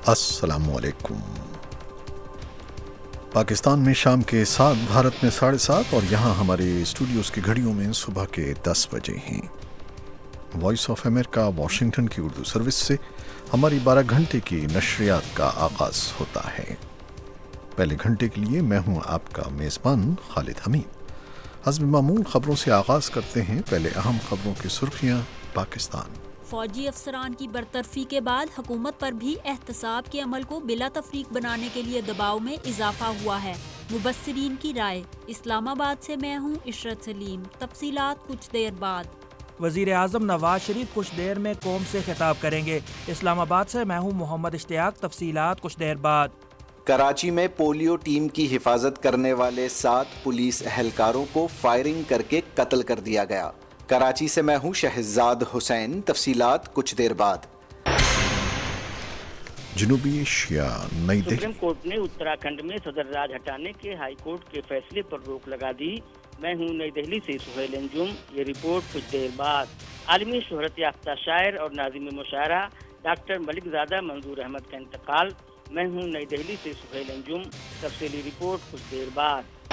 السلام علیکم۔ پاکستان میں شام کے 7، بھارت میں 7:30 اور یہاں ہمارے اسٹوڈیوز کی گھڑیوں میں صبح کے 10 بجے ہیں۔ وائس آف امریکہ واشنگٹن کی اردو سروس سے ہماری 12 گھنٹے کی نشریات کا آغاز ہوتا ہے۔ پہلے گھنٹے کے لیے میں ہوں آپ کا میزبان خالد حمید۔ حسب معمول خبروں سے آغاز کرتے ہیں۔ پہلے اہم خبروں کی سرخیاں۔ پاکستان فوجی افسران کی برطرفی کے بعد حکومت پر بھی احتساب کے عمل کو بلا تفریق بنانے کے لیے دباؤ میں اضافہ ہوا ہے۔ مبصرین کی رائے۔ اسلام آباد سے میں ہوں عشرت سلیم۔ تفصیلات کچھ دیر بعد۔ وزیر اعظم نواز شریف کچھ دیر میں قوم سے خطاب کریں گے۔ اسلام آباد سے میں ہوں محمد اشتیاق۔ تفصیلات کچھ دیر بعد۔ کراچی میں پولیو ٹیم کی حفاظت کرنے والے 7 پولیس اہلکاروں کو فائرنگ کر کے قتل کر دیا گیا۔ کراچی سے میں ہوں شہزاد حسین۔ تفصیلات کچھ دیر بعد۔ جنوبی ایشیا نئی دہلی۔ سپریم کورٹ نے اتراکھنڈ میں صدر راج ہٹانے کے ہائی کورٹ کے فیصلے پر روک لگا دی۔ میں ہوں نئی دہلی سے سہیل انجم۔ یہ رپورٹ کچھ دیر بعد۔ عالمی شہرت یافتہ شاعر اور ناظم مشاعرہ ڈاکٹر ملک زادہ منظور احمد کا انتقال۔ میں ہوں نئی دہلی سے سہیل انجم۔ تفصیلی رپورٹ کچھ دیر بعد۔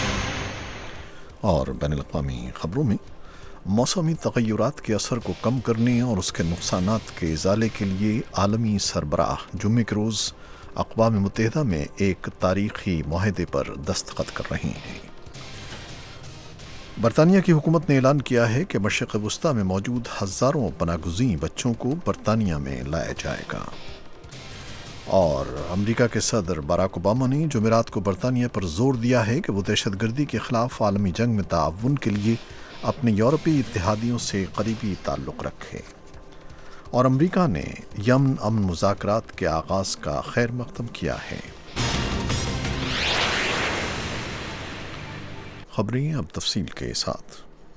اور بین الاقوامی خبروں میں موسمی تغیرات کے اثر کو کم کرنے اور اس کے نقصانات کے ازالے کے لیے عالمی سربراہ جمعے کے روز اقوام متحدہ میں ایک تاریخی معاہدے پر دستخط کر رہے ہیں۔ برطانیہ کی حکومت نے اعلان کیا ہے کہ مشرق وسطیٰ میں موجود ہزاروں پناہ گزین بچوں کو برطانیہ میں لایا جائے گا۔ اور امریکہ کے صدر باراک اوباما نے جمعرات کو برطانیہ پر زور دیا ہے کہ وہ دہشت گردی کے خلاف عالمی جنگ میں تعاون کے لیے اپنے یورپی اتحادیوں سے قریبی تعلق رکھے۔ اور امریکہ نے یمن امن مذاکرات کے آغاز کا خیر مقدم کیا ہے۔ خبریں اب تفصیل کے ساتھ۔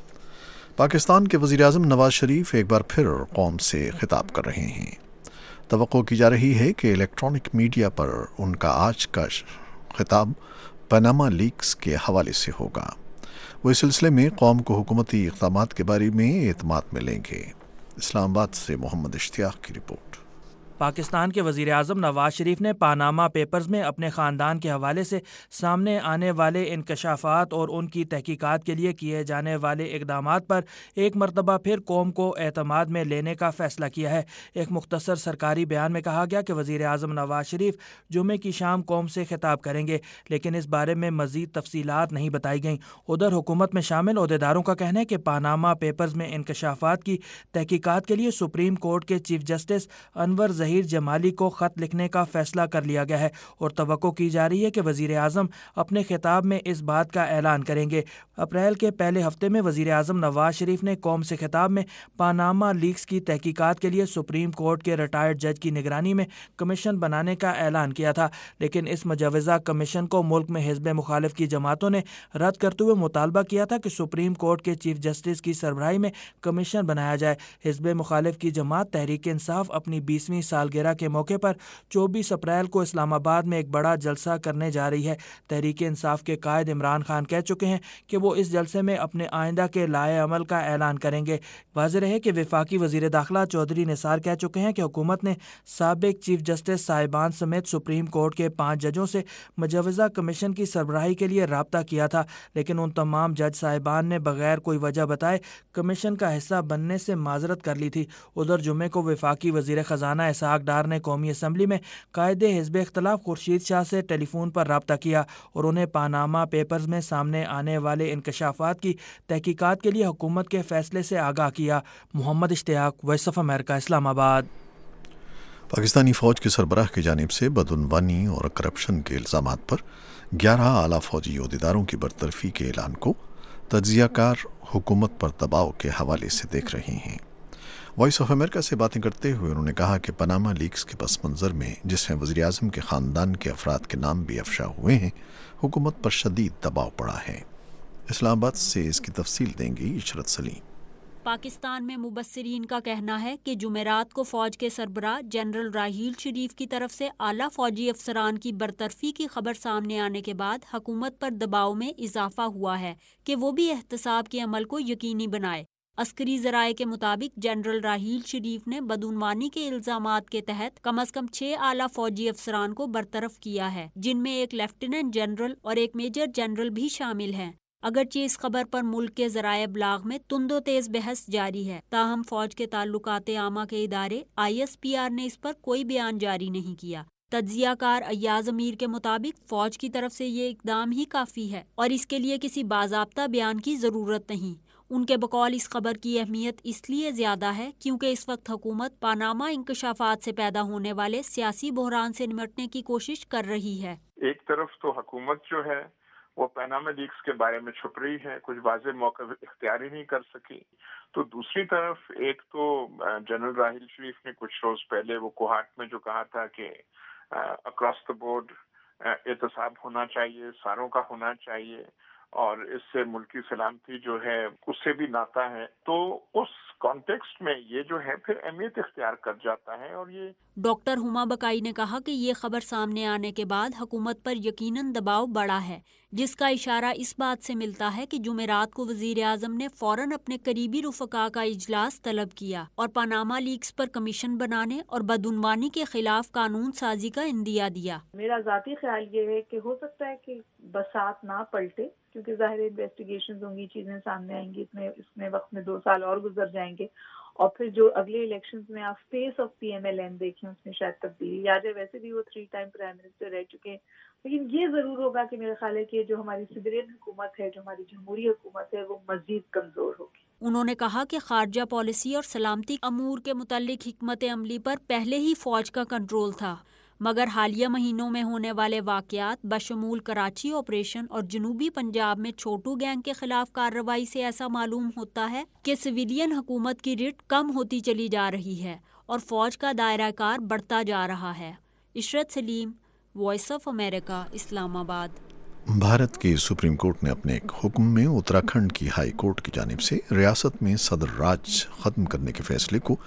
پاکستان کے وزیر اعظم نواز شریف ایک بار پھر قوم سے خطاب کر رہے ہیں۔ توقع کی جا رہی ہے کہ الیکٹرانک میڈیا پر ان کا آج کا خطاب پاناما لیکس کے حوالے سے ہوگا۔ وہ اس سلسلے میں قوم کو حکومتی اقدامات کے بارے میں اعتماد میں لیں گے۔ اسلام آباد سے محمد اشتیاق کی رپورٹ۔ پاکستان کے وزیر اعظم نواز شریف نے پاناما پیپرز میں اپنے خاندان کے حوالے سے سامنے آنے والے انکشافات اور ان کی تحقیقات کے لیے کیے جانے والے اقدامات پر ایک مرتبہ پھر قوم کو اعتماد میں لینے کا فیصلہ کیا ہے۔ ایک مختصر سرکاری بیان میں کہا گیا کہ وزیر اعظم نواز شریف جمعے کی شام قوم سے خطاب کریں گے، لیکن اس بارے میں مزید تفصیلات نہیں بتائی گئیں۔ ادھر حکومت میں شامل عہدیداروں کا کہنا ہے کہ پاناما پیپرز میں انکشافات کی تحقیقات کے لیے سپریم کورٹ کے چیف جسٹس انور ظہیر جمالی کو خط لکھنے کا فیصلہ کر لیا گیا ہے، اور توقع کی جا رہی ہے کہ وزیر اعظم اپنے خطاب میں اس بات کا اعلان کریں گے۔ اپریل کے پہلے ہفتے میں وزیر اعظم نواز شریف نے قوم سے خطاب میں پاناما لیکس کی تحقیقات کے لیے سپریم کورٹ کے ریٹائرڈ جج کی نگرانی میں کمیشن بنانے کا اعلان کیا تھا، لیکن اس مجوزہ کمیشن کو ملک میں حزب مخالف کی جماعتوں نے رد کرتے ہوئے مطالبہ کیا تھا کہ سپریم کورٹ کے چیف جسٹس کی سربراہی میں کمیشن بنایا جائے۔ حزب مخالف کی جماعت تحریک انصاف اپنی 20ویں سالگرہ کے موقع پر 24 اپریل کو اسلام آباد میں ایک بڑا جلسہ کرنے جا رہی ہے۔ تحریک انصاف کے قائد عمران خان کہہ چکے ہیں کہ وہ اس جلسے میں اپنے آئندہ کے لائحہ عمل کا اعلان کریں گے۔ واضح رہے کہ وفاقی وزیر داخلہ چودھری نثار کہہ چکے ہیں کہ حکومت نے سابق چیف جسٹس صاحبان سمیت سپریم کورٹ کے 5 ججوں سے مجوزہ کمیشن کی سربراہی کے لیے رابطہ کیا تھا، لیکن ان تمام جج صاحبان نے بغیر کوئی وجہ بتائے کمیشن کا حصہ بننے سے معذرت کر لی تھی۔ ادھر جمعے کو وفاقی وزیر خزانہ اسحاق ڈار نے قومی اسمبلی میں قائد حزب اختلاف خورشید شاہ سے ٹیلی فون پر رابطہ کیا اور انہیں پاناما پیپرز میں سامنے آنے والے انکشافات کی تحقیقات کے لیے حکومت کے فیصلے سے آگاہ کیا۔ محمد اشتیاق، وائس آف امریکہ، اسلام آباد۔ پاکستانی فوج کے سربراہ کی جانب سے بدعنوانی اور کرپشن کے الزامات پر 11 اعلیٰ فوجی عہدیداروں کی برطرفی کے اعلان کو تجزیہ کار حکومت پر دباؤ کے حوالے سے دیکھ رہے ہیں۔ وائس آف امریکہ سے باتیں کرتے ہوئے انہوں نے کہا کہ پاناما لیکس کے پس منظر میں، جس میں وزیر اعظم کے خاندان کے افراد کے نام بھی افشا ہوئے ہیں، حکومت پر شدید دباؤ پڑا ہے۔ اسلام آباد سے اس کی تفصیل دیں گی عشرت سلیم۔ پاکستان میں مبصرین کا کہنا ہے کہ جمعرات کو فوج کے سربراہ جنرل راحیل شریف کی طرف سے اعلیٰ فوجی افسران کی برطرفی کی خبر سامنے آنے کے بعد حکومت پر دباؤ میں اضافہ ہوا ہے کہ وہ بھی احتساب کے عمل کو یقینی بنائے۔ عسکری ذرائع کے مطابق جنرل راحیل شریف نے بدعنوانی کے الزامات کے تحت کم از کم 6 اعلیٰ فوجی افسران کو برطرف کیا ہے، جن میں ایک لیفٹیننٹ جنرل اور ایک میجر جنرل بھی شامل ہیں۔ اگرچہ اس خبر پر ملک کے ذرائع ابلاغ میں تند و تیز بحث جاری ہے، تاہم فوج کے تعلقات عامہ کے ادارے ISPR نے اس پر کوئی بیان جاری نہیں کیا۔ تجزیہ کار ایاز امیر کے مطابق فوج کی طرف سے یہ اقدام ہی کافی ہے اور اس کے لیے کسی باضابطہ بیان کی ضرورت نہیں۔ ان کے بقول اس خبر کی اہمیت اس لیے زیادہ ہے کیونکہ اس وقت حکومت پاناما انکشافات سے پیدا ہونے والے سیاسی بحران سے نمٹنے کی کوشش کر رہی ہے۔ ایک طرف تو حکومت جو ہے وہ پاناما لیکس کے بارے میں چھپ رہی ہے، کچھ واضح موقع اختیار ہی نہیں کر سکی، تو دوسری طرف ایک تو جنرل راحیل شریف نے کچھ روز پہلے وہ کوہاٹ میں جو کہا تھا کہ اکراس دا بورڈ احتساب ہونا چاہیے، ساروں کا ہونا چاہیے اور اس سے ملکی سلامتی جو ہے اس سے بھی ناتا ہے، تو اس کانٹیکسٹ میں یہ جو ہے پھر اہمیت اختیار کر جاتا ہے۔ اور یہ ڈاکٹر ہما بکائی نے کہا کہ یہ خبر سامنے آنے کے بعد حکومت پر یقیناً دباؤ بڑھا ہے، جس کا اشارہ اس بات سے ملتا ہے کہ جمعرات کو وزیر اعظم نے فوراً اپنے قریبی رفقا کا اجلاس طلب کیا اور پاناما لیکس پر کمیشن بنانے اور بدعنوانی کے خلاف قانون سازی کا عندیہ دیا۔ میرا ذاتی خیال یہ ہے کہ ہو سکتا ہے کہ بساط نہ پلٹے، کیونکہ ظاہر انویسٹیگیشنز ہوں گی، چیزیں سامنے آئیں گی، اس میں وقت میں 2 سال اور گزر جائیں گے، اور پھر جو اگلے الیکشنز میں آپ فیس آف PMLN دیکھیں اس میں شاید تبدیلی آ جائے۔ ویسے بھی وہ 3 ٹائم پرائم منسٹر رہ چکے ہیں، لیکن یہ ضرور ہوگا کہ میرا خیال ہے کہ جو ہماری سویرین حکومت ہے، جو ہماری جمہوری حکومت ہے، وہ مزید کمزور ہوگی۔ انہوں نے کہا کہ خارجہ پالیسی اور سلامتی امور کے متعلق حکمت عملی پر پہلے ہی فوج کا کنٹرول تھا، مگر حالیہ مہینوں میں ہونے والے واقعات بشمول کراچی آپریشن اور جنوبی پنجاب میں چھوٹو گینگ کے خلاف کارروائی سے ایسا معلوم ہوتا ہے کہ سویلین حکومت کی رٹ کم ہوتی چلی جا رہی ہے اور فوج کا دائرہ کار بڑھتا جا رہا ہے۔ عشرت سلیم، voice of America, Islamabad. Bharat کی سپریم کورٹ نے اپنے ایک حکم میں اتراکھنڈ کی ہائی کورٹ کی جانب سے ریاست میں صدر راج ختم کرنے کے فیصلے کو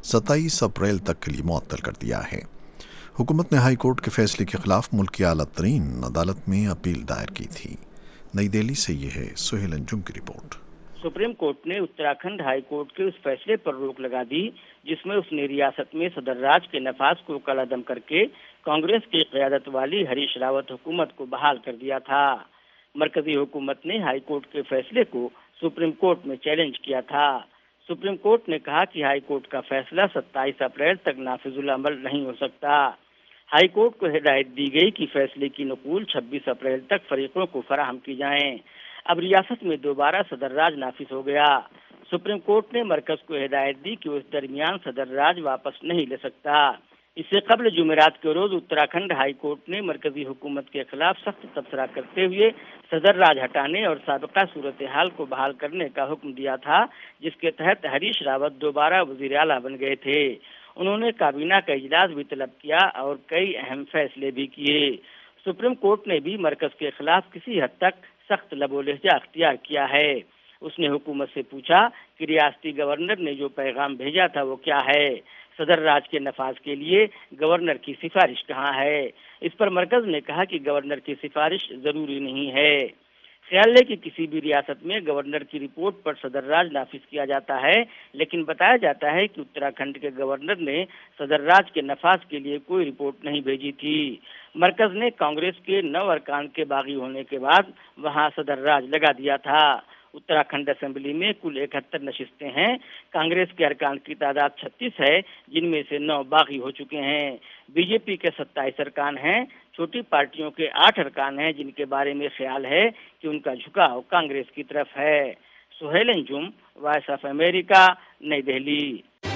27 اپریل تک کے لیے معطل کر دیا ہے۔ حکومت نے ہائی کورٹ کے فیصلے کے خلاف ملک کی اعلیٰ ترین عدالت میں اپیل دائر کی تھی۔ نئی دہلی سے یہ ہے سہیل انجم کی رپورٹ۔ سپریم کورٹ نے اتراکھنڈ ہائی کورٹ کے اس فیصلے پر روک لگا دی جس میں اس نے ریاست میں صدر راج کے نفاذ کو کالعدم کر کے کانگریس کی قیادت والی ہریش راوت حکومت کو بحال کر دیا تھا۔ مرکزی حکومت نے ہائی کورٹ کے فیصلے کو سپریم کورٹ میں چیلنج کیا تھا۔ سپریم کورٹ نے کہا کہ ہائی کورٹ کا فیصلہ 27 اپریل تک نافذ العمل نہیں ہو سکتا۔ ہائی کورٹ کو ہدایت دی گئی کہ فیصلے کی نقول 26 اپریل تک فریقوں کو فراہم کی جائیں۔ اب ریاست میں دوبارہ صدر راج نافذ ہو گیا۔ سپریم کورٹ نے مرکز کو ہدایت دی کہ وہ اس درمیان صدر راج واپس نہیں لے سکتا۔ اس سے قبل جمعرات کے روز اتراکھنڈ ہائی کورٹ نے مرکزی حکومت کے خلاف سخت تبصرہ کرتے ہوئے صدر راج ہٹانے اور سابقہ صورتحال کو بحال کرنے کا حکم دیا تھا، جس کے تحت ہریش راوت دوبارہ وزیر اعلیٰ بن گئے تھے۔ انہوں نے کابینہ کا اجلاس بھی طلب کیا اور کئی اہم فیصلے بھی کیے۔ سپریم کورٹ نے بھی مرکز کے خلاف کسی حد تک سخت لب و لہجہ اختیار کیا ہے۔ اس نے حکومت سے پوچھا کہ ریاستی گورنر نے جو پیغام بھیجا تھا وہ کیا ہے، صدر راج کے نفاذ کے لیے گورنر کی سفارش کہاں ہے۔ اس پر مرکز نے کہا کہ گورنر کی سفارش ضروری نہیں ہے۔ خیال ہے کہ کسی بھی ریاست میں گورنر کی رپورٹ پر صدر راج نافذ کیا جاتا ہے، لیکن بتایا جاتا ہے کہ اتراکھنڈ کے گورنر نے صدر راج کے نفاذ کے لیے کوئی رپورٹ نہیں بھیجی تھی۔ مرکز نے کانگریس کے 9 ارکان کے باغی ہونے کے بعد وہاں صدر راج لگا دیا تھا۔ اتراکھنڈ اسمبلی میں کل 71 نشستیں ہیں۔ کانگریس کے ارکان کی تعداد 36 ہے، جن میں سے 9 باغی ہو چکے ہیں۔ بی جے پی کے 27 ارکان ہیں۔ چھوٹی پارٹیوں کے 8 ارکان ہیں جن کے بارے میں خیال ہے کہ ان کا جھکاؤ کانگریس کی طرف ہے۔ Sohail Anjum, voice of America, نئی دہلی۔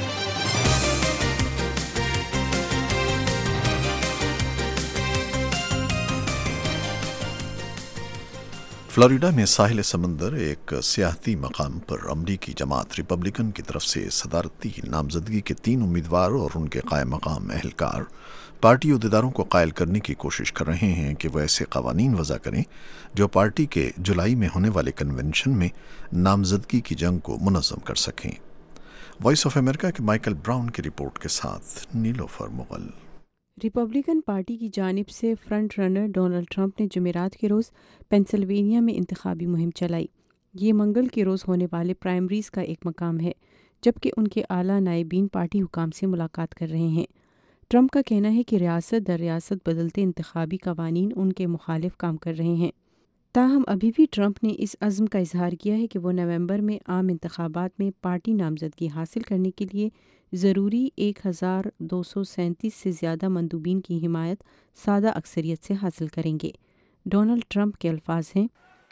فلوریڈا میں ساحل سمندر ایک سیاحتی مقام پر امریکی جماعت ریپبلکن کی طرف سے صدارتی نامزدگی کے 3 امیدوار اور ان کے قائم مقام اہلکار پارٹی عہدیداروں کو قائل کرنے کی کوشش کر رہے ہیں کہ وہ ایسے قوانین وضع کریں جو پارٹی کے جولائی میں ہونے والے کنونشن میں نامزدگی کی جنگ کو منظم کر سکیں۔ وائس آف امریکہ کے مائیکل براؤن کی رپورٹ کے ساتھ نیلوفر مغل۔ ریپبلکن پارٹی کی جانب سے فرنٹ رنر ڈونلڈ ٹرمپ نے جمعرات کے روز پینسلوینیا میں انتخابی مہم چلائی۔ یہ منگل کے روز ہونے والے پرائمریز کا ایک مقام ہے، جبکہ ان کے اعلیٰ نائبین پارٹی حکام سے ملاقات کر رہے ہیں۔ ٹرمپ کا کہنا ہے کہ ریاست در ریاست بدلتے انتخابی قوانین ان کے مخالف کام کر رہے ہیں۔ تاہم ابھی بھی ٹرمپ نے اس عزم کا اظہار کیا ہے کہ وہ نومبر میں عام انتخابات میں پارٹی نامزدگی حاصل کرنے کے لیے ضروری 1237 سے زیادہ مندوبین کی حمایت سادہ اکثریت سے حاصل کریں گے۔ ڈونلڈ ٹرمپ کے الفاظ ہیں،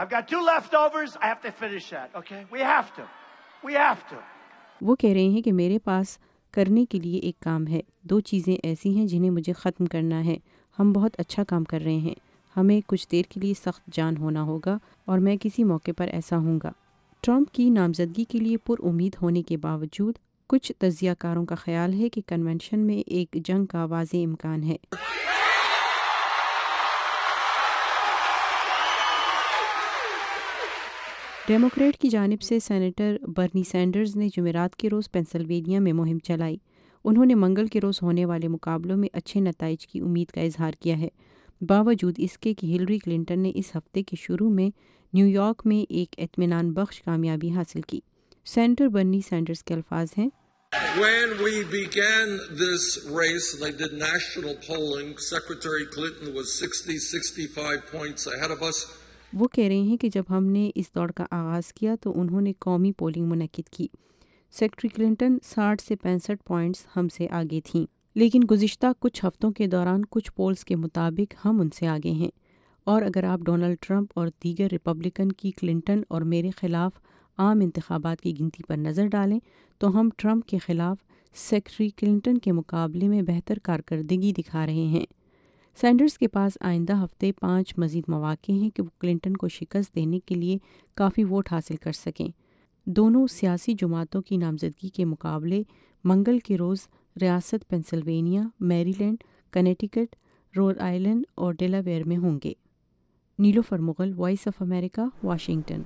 وہ کہہ رہے ہیں کہ میرے پاس کرنے کے لیے ایک کام ہے، 2 چیزیں ایسی ہیں جنہیں مجھے ختم کرنا ہے۔ ہم بہت اچھا کام کر رہے ہیں، ہمیں کچھ دیر کے لیے سخت جان ہونا ہوگا اور میں کسی موقع پر ایسا ہوں گا۔ ٹرمپ کی نامزدگی کے لیے پر امید ہونے کے باوجود کچھ تجزیہ کاروں کا خیال ہے کہ کنونشن میں ایک جنگ کا واضح امکان ہے۔ ڈیموکریٹ کی جانب سے سینیٹر برنی سینڈرز نے جمعرات کے روز پینسلوینیا میں مہم چلائی۔ انہوں نے منگل کے روز ہونے والے مقابلوں میں اچھے نتائج کی امید کا اظہار کیا ہے، باوجود اس کے کہ ہلری کلنٹن نے اس ہفتے کے شروع میں نیو یارک میں ایک اطمینان بخش کامیابی حاصل کی۔ سینیٹر برنی سینڈرز کے الفاظ ہیں، When we began this race, and they did national polling, Secretary Clinton was 65 points ahead of us. وہ کہہ رہے ہیں کہ جب ہم نے اس دوڑ کا آغاز کیا تو انہوں نے قومی پولنگ منعقد کی۔ سیکرٹری کلنٹن 60 سے 65 پوائنٹس ہم سے آگے تھیں، لیکن گزشتہ کچھ ہفتوں کے دوران کچھ پولز کے مطابق ہم ان سے آگے ہیں، اور اگر آپ ڈونلڈ ٹرمپ اور دیگر ریپبلکن کی کلنٹن اور میرے خلاف عام انتخابات کی گنتی پر نظر ڈالیں تو ہم ٹرمپ کے خلاف سیکرٹری کلنٹن کے مقابلے میں بہتر کارکردگی دکھا رہے ہیں۔ سینڈرز کے پاس آئندہ ہفتے 5 مزید مواقع ہیں کہ وہ کلنٹن کو شکست دینے کے لیے کافی ووٹ حاصل کر سکیں۔ دونوں سیاسی جماعتوں کی نامزدگی کے مقابلے منگل کے روز ریاست Pennsylvania, Maryland, Connecticut, Rhode Island اور ڈیلاویئر میں ہوں گے۔ Nilofar Mughal, voice of America, Washington.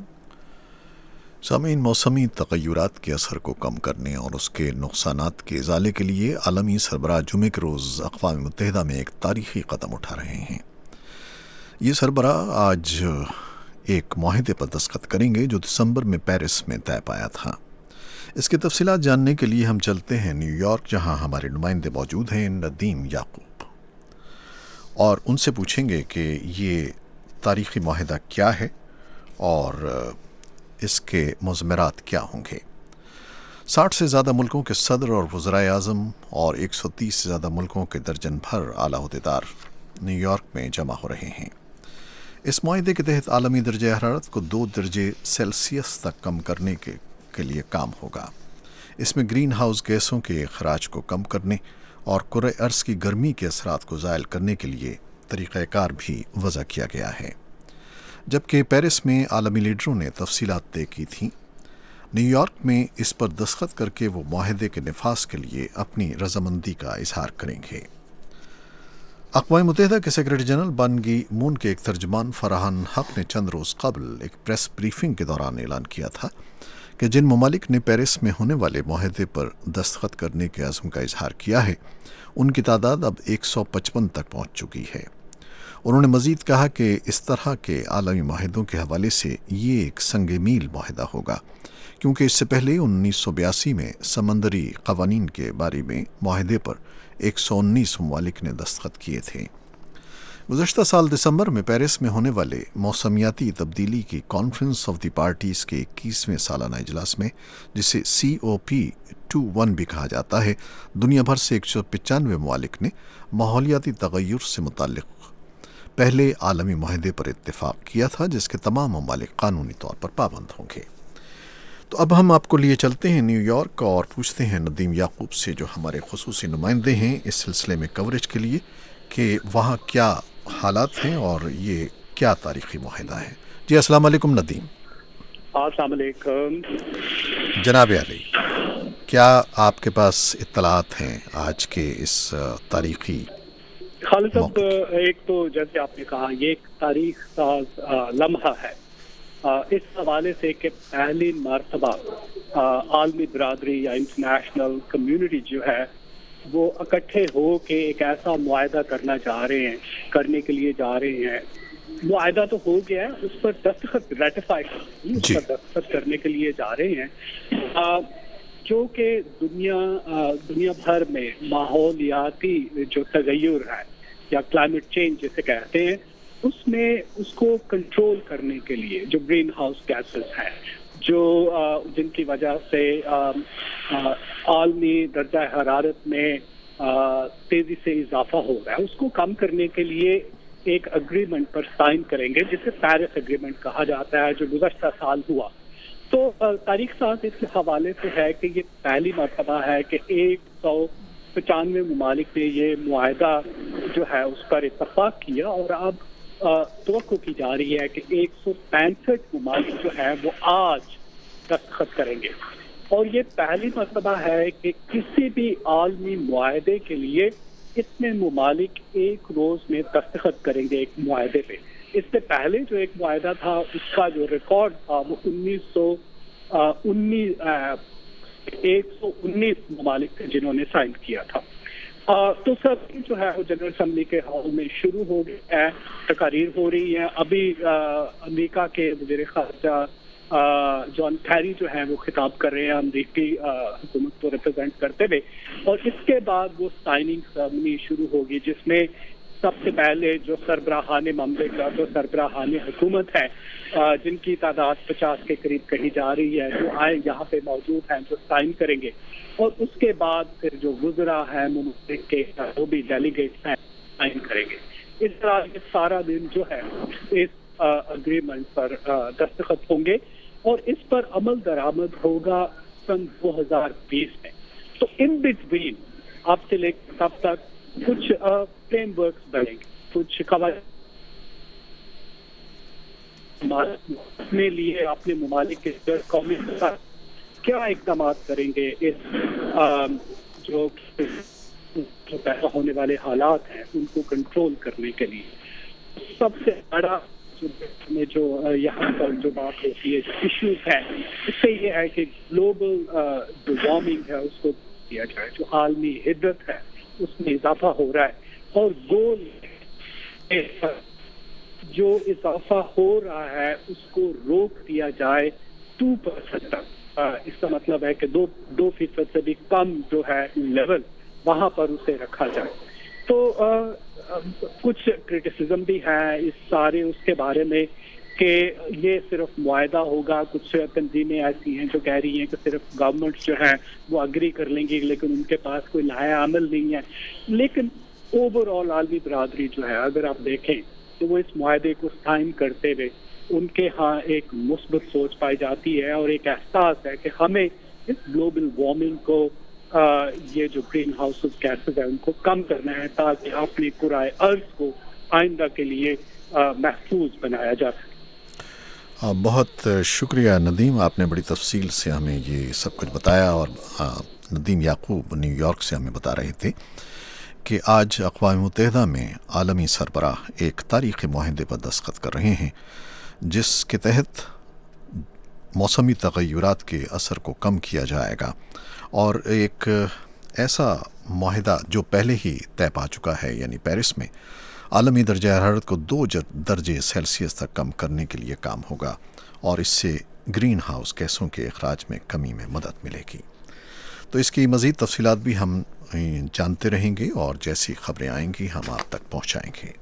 سامعین، موسمی تغیرات کے اثر کو کم کرنے اور اس کے نقصانات کے ازالے کے لیے عالمی سربراہ جمعے کے روز اقوام متحدہ میں ایک تاریخی قدم اٹھا رہے ہیں۔ یہ سربراہ آج ایک معاہدے پر دستخط کریں گے جو دسمبر میں پیرس میں طے پایا تھا۔ اس کی تفصیلات جاننے کے لیے ہم چلتے ہیں نیو یارک، جہاں ہمارے نمائندے موجود ہیں ندیم یعقوب، اور ان سے پوچھیں گے کہ یہ تاریخی معاہدہ کیا ہے اور اس کے مضمرات کیا ہوں گے۔ 60 سے زیادہ ملکوں کے صدر اور وزرائے اعظم اور 130 سے زیادہ ملکوں کے درجن بھر اعلیٰ عہدیدار نیو یارک میں جمع ہو رہے ہیں۔ اس معاہدے کے تحت عالمی درجہ حرارت کو 2 درجے سیلسیس تک کم کرنے کے لیے کام ہوگا۔ اس میں گرین ہاؤس گیسوں کے اخراج کو کم کرنے اور کرۂ ارض کی گرمی کے اثرات کو زائل کرنے کے لیے طریقہ کار بھی وضع کیا گیا ہے۔ جبکہ پیرس میں عالمی لیڈروں نے تفصیلات طے کی تھیں، نیو یارک میں اس پر دستخط کر کے وہ معاہدے کے نفاذ کے لیے اپنی رضامندی کا اظہار کریں گے۔ اقوام متحدہ کے سیکرٹری جنرل بان کی مون کے ایک ترجمان فرحان حق نے چند روز قبل ایک پریس بریفنگ کے دوران اعلان کیا تھا کہ جن ممالک نے پیرس میں ہونے والے معاہدے پر دستخط کرنے کے عزم کا اظہار کیا ہے، ان کی تعداد اب 155 تک پہنچ چکی ہے۔ انہوں نے مزید کہا کہ اس طرح کے عالمی معاہدوں کے حوالے سے یہ ایک سنگ میل معاہدہ ہوگا، کیونکہ اس سے پہلے 1982 میں سمندری قوانین کے بارے میں معاہدے پر 119 ممالک نے دستخط کیے تھے۔ گزشتہ سال دسمبر میں پیرس میں ہونے والے موسمیاتی تبدیلی کی کانفرنس آف دی پارٹیز کے 21ویں سالانہ اجلاس میں، جسے COP21 بھی کہا جاتا ہے، دنیا بھر سے 195 ممالک نے ماحولیاتی تغیر سے متعلق پہلے عالمی معاہدے پر اتفاق کیا تھا، جس کے تمام ممالک قانونی طور پر پابند ہوں گے۔ تو اب ہم آپ کو لیے چلتے ہیں نیو یارک اور پوچھتے ہیں ندیم یعقوب سے، جو ہمارے خصوصی نمائندے ہیں اس سلسلے میں کوریج کے لیے، کہ وہاں کیا حالات ہیں اور یہ کیا تاریخی معاہدہ ہے۔ جی السلام علیکم ندیم۔ السلام علیکم جناب علی، کیا آپ کے پاس اطلاعات ہیں آج کے اس تاریخی خالد صاحب؟ ایک تو جیسے آپ نے کہا، یہ ایک تاریخ ساز لمحہ ہے اس حوالے سے کہ پہلی مرتبہ عالمی برادری یا انٹرنیشنل کمیونٹی جو ہے وہ اکٹھے ہو کے ایک ایسا معاہدہ کرنے کے لیے جا رہے ہیں معاہدہ تو ہو گیا ہے, اس پر دستخط ریٹیفائی اس پر دستخط کرنے کے لیے جا رہے ہیں, جو کہ دنیا بھر میں ماحولیاتی جو تغیر ہے یا کلائمیٹ چینج جسے کہتے ہیں, اس میں اس کو کنٹرول کرنے کے لیے جو گرین ہاؤس گیسز ہیں جو جن کی وجہ سے عالمی درجہ حرارت میں تیزی سے اضافہ ہو رہا ہے, اس کو کم کرنے کے لیے ایک اگریمنٹ پر سائن کریں گے جسے پیرس اگریمنٹ کہا جاتا ہے, جو گزشتہ سال ہوا. تو تاریخ ساز اس کے حوالے سے ہے کہ یہ پہلی مرتبہ ہے کہ 195 ممالک نے یہ معاہدہ جو ہے اس پر اتفاق کیا, اور اب توقع کی جا رہی ہے کہ 165 ممالک جو ہیں وہ آج دستخط کریں گے. اور یہ پہلی مرتبہ ہے کہ کسی بھی عالمی معاہدے کے لیے اتنے ممالک ایک روز میں دستخط کریں گے ایک معاہدے پہ. اس سے پہلے جو ایک معاہدہ تھا اس کا جو ریکارڈ تھا وہ 119 ممالک تھے جنہوں نے سائن کیا تھا. تو سب جو ہے وہ جنرل اسمبلی کے ہال میں شروع ہو گیا ہے, تقاریر ہو رہی ہیں. ابھی امریکہ کے وزیر خارجہ جان کیری جو ہیں وہ خطاب کر رہے ہیں امریکی حکومت کو ریپرزینٹ کرتے ہوئے, اور اس کے بعد وہ سائننگ سرمنی شروع ہوگی جس میں سب سے پہلے جو سربراہان مملکت جو سربراہان حکومت ہے جن کی تعداد 50 کے قریب کہی جا رہی ہے, جو آئے یہاں پہ موجود ہیں, جو سائن کریں گے. اور اس کے بعد پھر جو وزراء ہیں ممالک کے جو بھی ڈیلیگیٹس ہیں سائن کریں گے. اس طرح یہ سارا دن جو ہے اس اگریمنٹ پر دستخط ہوں گے اور اس پر عمل درآمد ہوگا سن 2020 میں. تو ان بٹوین آپ سے لے کر تب تک کچھ فریم ورکس بنیں گے, کچھ قواعد اپنے لیے اپنے ممالک کے قومی کیا اقدامات کریں گے اس جو پیدا ہونے والے حالات ہیں ان کو کنٹرول کرنے کے لیے. سب سے بڑا جو یہاں پر جو بات ہوتی ہے جو ایشوز ہیں اس سے یہ ہے کہ گلوبل جو وارمنگ ہے اس کو کیا جائے, جو عالمی حدت ہے اس میں اضافہ ہو رہا ہے, اور گول جو اضافہ ہو رہا ہے اس کو روک دیا جائے 2% تک. اس کا مطلب ہے کہ 2% سے بھی کم جو ہے لیول وہاں پر اسے رکھا جائے. تو کچھ کرٹیسزم بھی ہے اس سارے اس کے بارے میں کہ یہ صرف معاہدہ ہوگا. کچھ تنظیمیں ایسی ہیں جو کہہ رہی ہیں کہ صرف گورنمنٹ جو ہیں وہ اگری کر لیں گی لیکن ان کے پاس کوئی لایا عمل نہیں ہے. لیکن اوور آل عالمی برادری جو ہے اگر آپ دیکھیں تو وہ اس معاہدے کو سائن کرتے ہوئے ان کے ہاں ایک مثبت سوچ پائی جاتی ہے اور ایک احساس ہے کہ ہمیں اس گلوبل وارمنگ کو یہ جو گرین ہاؤس گیسز ہیں ان کو کم کرنا ہے تاکہ اپنے کرۂ ارض کو آئندہ کے لیے محفوظ بنایا جا سکے. بہت شکریہ ندیم, آپ نے بڑی تفصیل سے ہمیں یہ سب کچھ بتایا. اور ندیم یعقوب نیو یارک سے ہمیں بتا رہے تھے کہ آج اقوام متحدہ میں عالمی سربراہ ایک تاریخی معاہدے پر دستخط کر رہے ہیں جس کے تحت موسمی تغیرات کے اثر کو کم کیا جائے گا, اور ایک ایسا معاہدہ جو پہلے ہی طے پا چکا ہے یعنی پیرس میں عالمی درجہ حرارت کو 2 درجے سیلسیس تک کم کرنے کے لیے کام ہوگا, اور اس سے گرین ہاؤس گیسوں کے اخراج میں کمی میں مدد ملے گی. تو اس کی مزید تفصیلات بھی ہم جانتے رہیں گے اور جیسی خبریں آئیں گی ہم آپ تک پہنچائیں گے.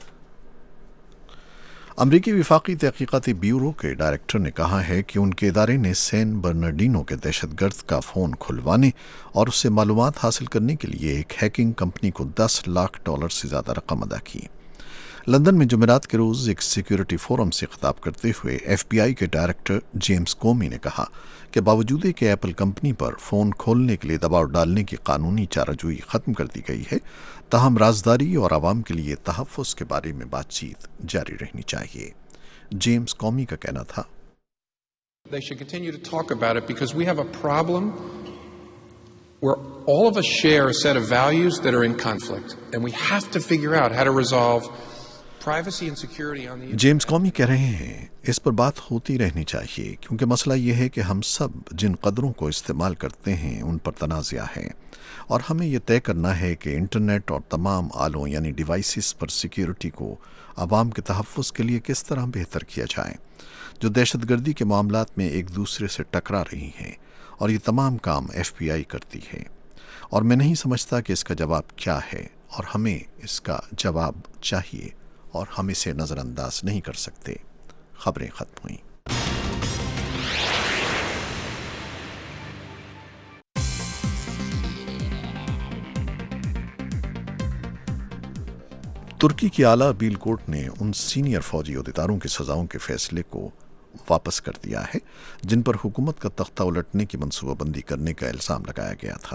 امریکی وفاقی تحقیقاتی بیورو کے ڈائریکٹر نے کہا ہے کہ ان کے ادارے نے سین برنارڈینو کے دہشت گرد کا فون کھلوانے اور اس سے معلومات حاصل کرنے کے لیے ایک ہیکنگ کمپنی کو $10 لاکھ سے زیادہ رقم ادا کی. لندن میں جمعرات کے روز ایک سیکیورٹی فورم سے خطاب کرتے ہوئے ایف بی آئی کے ڈائریکٹر جیمز کومی نے کہا کہ باوجود کہ ایپل کمپنی پر فون کھولنے کے لیے دباؤ ڈالنے کی قانونی چارہ جوئی ختم کر دی گئی ہے, تاہم رازداری اور عوام کے لیے تحفظ کے بارے میں بات چیت جاری رہنی چاہیے. جیمز کومی کا کہنا تھا They should continue to talk about it because we have a problem where all of us share a set of values that are in conflict and we have to figure out how to resolve privacy and security on the James قومی کہہ رہے ہیں اس پر بات ہوتی رہنی چاہیے کیونکہ مسئلہ یہ ہے کہ ہم سب جن قدروں کو استعمال کرتے ہیں ان پر تنازع ہے اور ہمیں یہ طے کرنا ہے کہ انٹرنیٹ اور تمام آلوں یعنی ڈیوائسز پر سیکیورٹی کو عوام کے تحفظ کے لیے کس طرح بہتر کیا جائے جو دہشت گردی کے معاملات میں ایک دوسرے سے ٹکرا رہی ہیں اور یہ تمام کام FBI کرتی ہے اور میں نہیں سمجھتا کہ اس کا جواب کیا ہے اور ہمیں اس کا جواب چاہیے اور ہم اسے نظر انداز نہیں کر سکتے۔ خبریں ختم ہوئیں۔ ترکی کی اعلیٰ اپیل کورٹ نے ان سینئر فوجی عہدیداروں کی سزاؤں کے فیصلے کو واپس کر دیا ہے جن پر حکومت کا تختہ الٹنے کی منصوبہ بندی کرنے کا الزام لگایا گیا تھا۔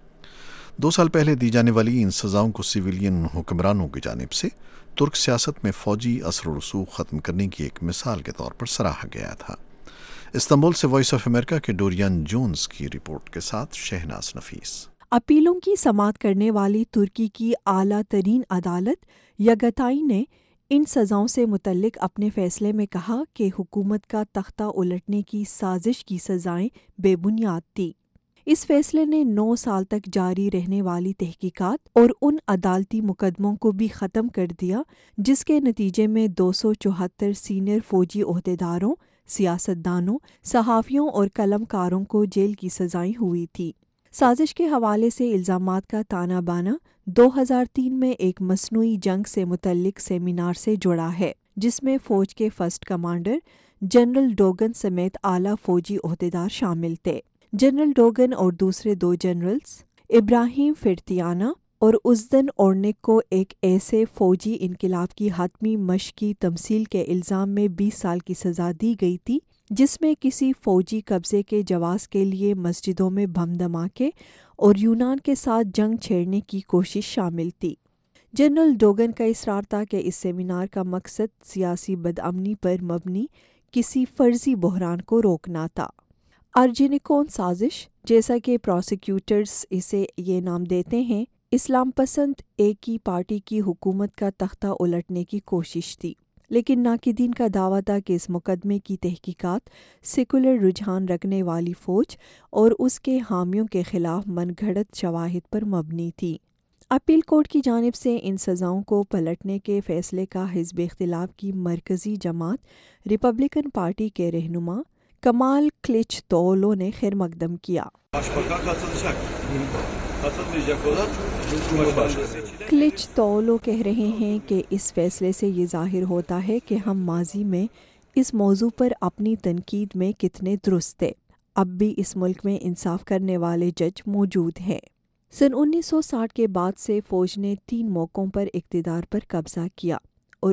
2 سال پہلے دی جانے والی ان سزاؤں کو سویلین حکمرانوں کی جانب سے ترک سیاست میں فوجی اثر و رسوخ ختم کرنے کی ایک مثال کے طور پر سراہا گیا تھا۔ استنبول سے وائس آف امریکہ کے ڈورین جونز کی رپورٹ کے ساتھ شہناز نفیس۔ اپیلوں کی سماعت کرنے والی ترکی کی اعلیٰ ترین عدالت یگتائی نے ان سزاؤں سے متعلق اپنے فیصلے میں کہا کہ حکومت کا تختہ الٹنے کی سازش کی سزائیں بے بنیاد تھیں۔ اس فیصلے نے 9 سال تک جاری رہنے والی تحقیقات اور ان عدالتی مقدموں کو بھی ختم کر دیا جس کے نتیجے میں 274 سینئر فوجی عہدیداروں، سیاستدانوں، صحافیوں اور قلم کاروں کو جیل کی سزائیں ہوئی تھی۔ سازش کے حوالے سے الزامات کا تانا بانا 2003 میں ایک مصنوعی جنگ سے متعلق سیمینار سے جڑا ہے جس میں فوج کے فرسٹ کمانڈر جنرل ڈوگن سمیت اعلیٰ فوجی عہدیدار شامل تھے۔ جنرل ڈوگن اور دوسرے 2 جنرلز ابراہیم فرتیانہ اور ازدن اورنک کو ایک ایسے فوجی انقلاب کی حتمی مشق کی تمثیل کے الزام میں 20 سال کی سزا دی گئی تھی جس میں کسی فوجی قبضے کے جواز کے لیے مسجدوں میں بم دھماکے اور یونان کے ساتھ جنگ چھیڑنے کی کوشش شامل تھی۔ جنرل ڈوگن کا اصرار تھا کہ اس سیمینار کا مقصد سیاسی بدامنی پر مبنی کسی فرضی بحران کو روکنا تھا۔ ارجنیکون سازش، جیسا کہ پروسیکیوٹرز اسے یہ نام دیتے ہیں، اسلام پسند ایک ہی پارٹی کی حکومت کا تختہ الٹنے کی کوشش تھی، لیکن ناقدین کا دعویٰ تھا کہ اس مقدمے کی تحقیقات سیکولر رجحان رکھنے والی فوج اور اس کے حامیوں کے خلاف من گھڑت شواہد پر مبنی تھی۔ اپیل کورٹ کی جانب سے ان سزاؤں کو پلٹنے کے فیصلے کا حزب اختلاف کی مرکزی جماعت ریپبلکن پارٹی کے رہنما کمال کلچداولو نے خیر مقدم کیا۔ کلچداولو کہہ رہے ہیں کہ اس فیصلے سے یہ ظاہر ہوتا ہے کہ ہم ماضی میں اس موضوع پر اپنی تنقید میں کتنے درست تھے۔ اب بھی اس ملک میں انصاف کرنے والے جج موجود ہیں۔ سن 1960 کے بعد سے فوج نے 3 موقعوں پر اقتدار پر قبضہ کیا اور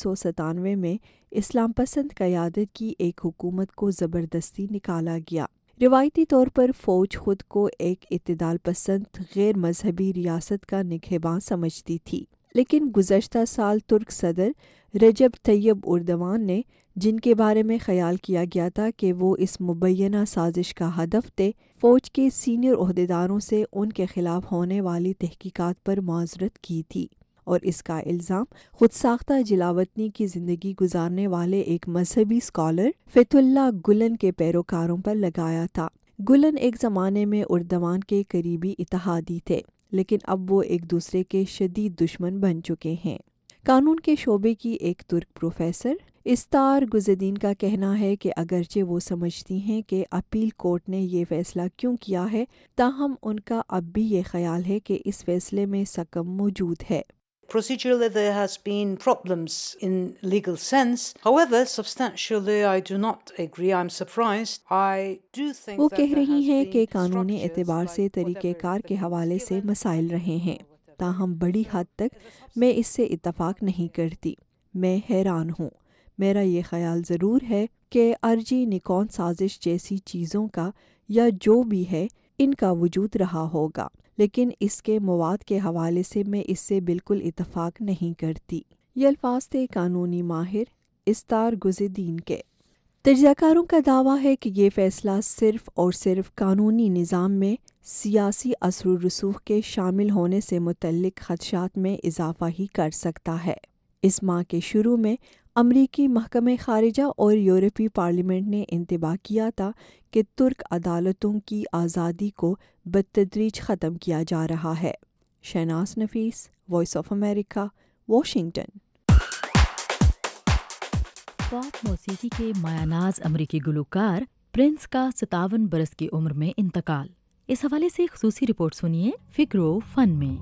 1997 میں اسلام پسند قیادت کی ایک حکومت کو زبردستی نکالا گیا۔ روایتی طور پر فوج خود کو ایک اعتدال پسند غیر مذہبی ریاست کا نگہباں سمجھتی تھی، لیکن گزشتہ سال ترک صدر رجب طیب اردوان نے، جن کے بارے میں خیال کیا گیا تھا کہ وہ اس مبینہ سازش کا ہدف تھے، فوج کے سینئر عہدیداروں سے ان کے خلاف ہونے والی تحقیقات پر معذرت کی تھی اور اس کا الزام خود ساختہ جلاوطنی کی زندگی گزارنے والے ایک مذہبی اسکالر فتح اللہ گلن کے پیروکاروں پر لگایا تھا۔ گلن ایک زمانے میں اردوان کے قریبی اتحادی تھے، لیکن اب وہ ایک دوسرے کے شدید دشمن بن چکے ہیں۔ قانون کے شعبے کی ایک ترک پروفیسر استار گزدین کا کہنا ہے کہ اگرچہ وہ سمجھتی ہیں کہ اپیل کورٹ نے یہ فیصلہ کیوں کیا ہے، تاہم ان کا اب بھی یہ خیال ہے کہ اس فیصلے میں سقم موجود ہے۔ Procedurally, there has been problems in legal sense. However, substantially, I do not agree. I'm surprised. I do think وہ that کہہ there رہی has ہیں been کہ قانونی structures اعتبار سے like طریقہ whatever کار کے the حوالے سے given مسائل رہے ہیں، whatever تاہم بڑی حد تک میں اس سے اتفاق نہیں کرتی۔ میں حیران ہوں۔ میرا یہ خیال ضرور ہے کہ ارجی نکون سازش جیسی چیزوں کا یا جو بھی ہے ان کا وجود رہا ہوگا، لیکن اس کے مواد کے حوالے سے میں اس سے بالکل اتفاق نہیں کرتی۔ یہ الفاظ تھے قانونی ماہر استار گزدین کے۔ تجزیہ کاروں کا دعویٰ ہے کہ یہ فیصلہ صرف اور صرف قانونی نظام میں سیاسی اثر و رسوخ کے شامل ہونے سے متعلق خدشات میں اضافہ ہی کر سکتا ہے۔ اس ماہ کے شروع میں امریکی محکمہ خارجہ اور یورپی پارلیمنٹ نے انتباہ کیا تھا کہ ترک عدالتوں کی آزادی کو بالتدریج ختم کیا جا رہا ہے۔ Shahnaz Nafees, Voice of America, Washington. Pop موسیقی کے مایہ ناز امریکی گلوکار پرنس کا 57 برس کی عمر میں انتقال۔ اس حوالے سے خصوصی رپورٹ سنیے فکرو فن میں۔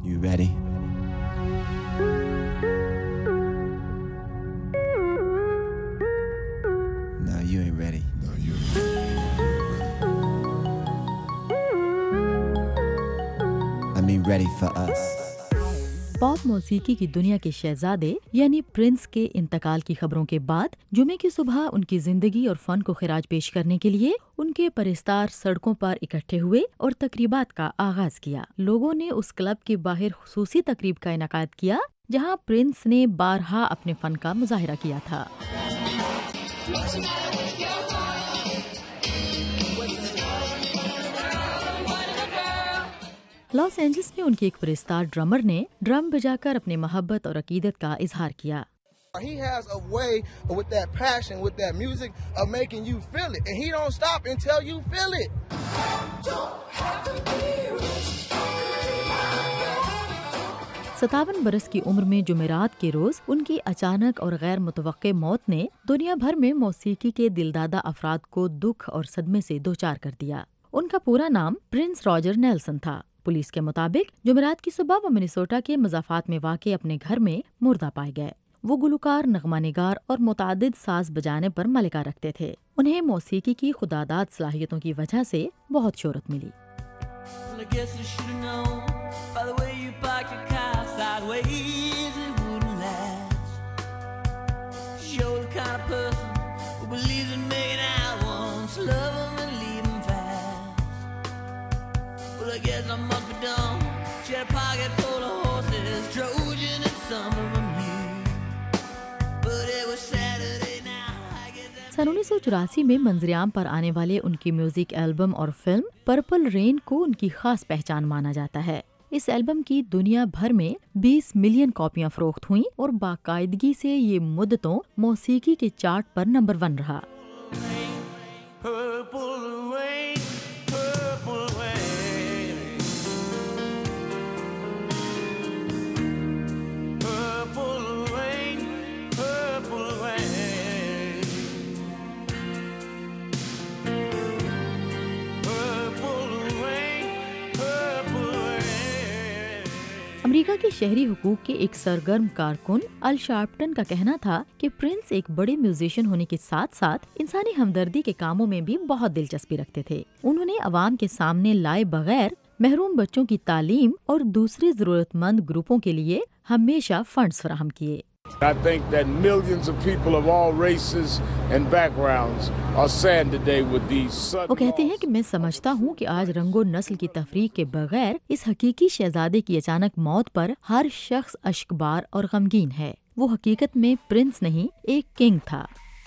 You ain't ready. No, you ain't ready. I mean ready for us. پاپ موسیقی کی دنیا کے شہزادے یعنی پرنس کے انتقال کی خبروں کے بعد جمعے کی صبح ان کی زندگی اور فن کو خراج پیش کرنے کے لیے ان کے پرستار سڑکوں پر اکٹھے ہوئے اور تقریبات کا آغاز کیا۔ لوگوں نے اس کلب کے باہر خصوصی تقریب کا انعقاد کیا جہاں پرنس نے بارہا اپنے فن کا مظاہرہ کیا تھا۔ لاس اینجلس میں ان کے ایک پرستار ڈرمر نے ڈرم بجا کر اپنے محبت اور عقیدت کا اظہار کیا۔ He has a way with that passion, with that music, of making you feel it, and he don't stop until you feel it. 57 برس کی عمر میں جمعرات کے روز ان کی اچانک اور غیر متوقع موت نے دنیا بھر میں موسیقی کے دلدادہ افراد کو دکھ اور صدمے سے دوچار کر دیا۔ ان کا پورا نام پرنس راجر نیلسن تھا۔ پولیس کے مطابق جمعرات کی صبح وہ منیسوٹا کے مضافات میں واقع اپنے گھر میں مردہ پائے گئے۔ وہ گلوکار، نغمہ نگار اور متعدد ساز بجانے پر ملکہ رکھتے تھے۔ انہیں موسیقی کی خداداد صلاحیتوں کی وجہ سے بہت شہرت ملی۔ سن 1984 میں منظر عام پر آنے والے ان کی میوزک البم اور فلم پرپل رین کو ان کی خاص پہچان مانا جاتا ہے۔ اس البم کی دنیا بھر میں 20 ملین کاپیاں فروخت ہوئیں اور باقاعدگی سے یہ مدتوں موسیقی کے چارٹ پر نمبر 1 رہا۔ امریکہ کے شہری حقوق کے ایک سرگرم کارکن ال شارپٹن کا کہنا تھا کہ پرنس ایک بڑے میوزیشین ہونے کے ساتھ ساتھ انسانی ہمدردی کے کاموں میں بھی بہت دلچسپی رکھتے تھے۔ انہوں نے عوام کے سامنے لائے بغیر محروم بچوں کی تعلیم اور دوسرے ضرورت مند گروپوں کے لیے ہمیشہ فنڈز فراہم کیے۔ I think that millions of people of all races and backgrounds are sad today with these sudden. وہ کہتے ہیں کہ میں سمجھتا ہوں کہ آج رنگ و نسل کی تفریق کے بغیر اس حقیقی شہزادے کی اچانک موت پر ہر شخص اشکبار اور غمگین ہے۔ وہ حقیقت میں پرنس نہیں، ایک کنگ تھا۔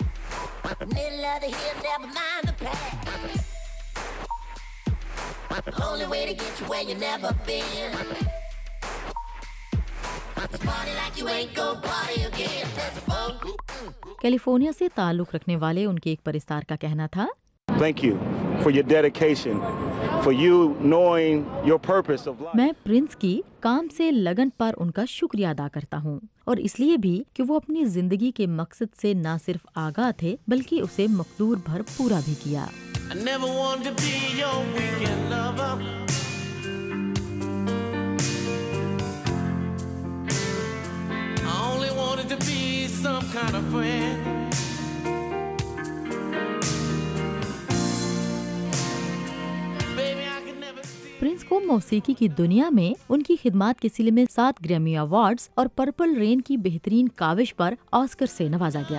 کیلیفورنیا سے تعلق رکھنے والے ان کے ایک پرستار کا کہنا تھا، Thank you for your dedication, for you knowing your purpose of life. میں پرنس کی کام سے لگن پر ان کا شکریہ ادا کرتا ہوں، اور اس لیے بھی کہ وہ اپنی زندگی کے مقصد سے نہ صرف آگاہ تھے بلکہ اسے مقدور بھر پورا بھی کیا۔ I never wanted to be your weekend lover. I only wanted to be some kind of friend. Prince کو موسیقی کی دنیا میں ان کی خدمات کے سلسلے میں 7 گریمی ایوارڈز اور پرپل رین کی بہترین کاوش پر آسکر سے نوازا گیا۔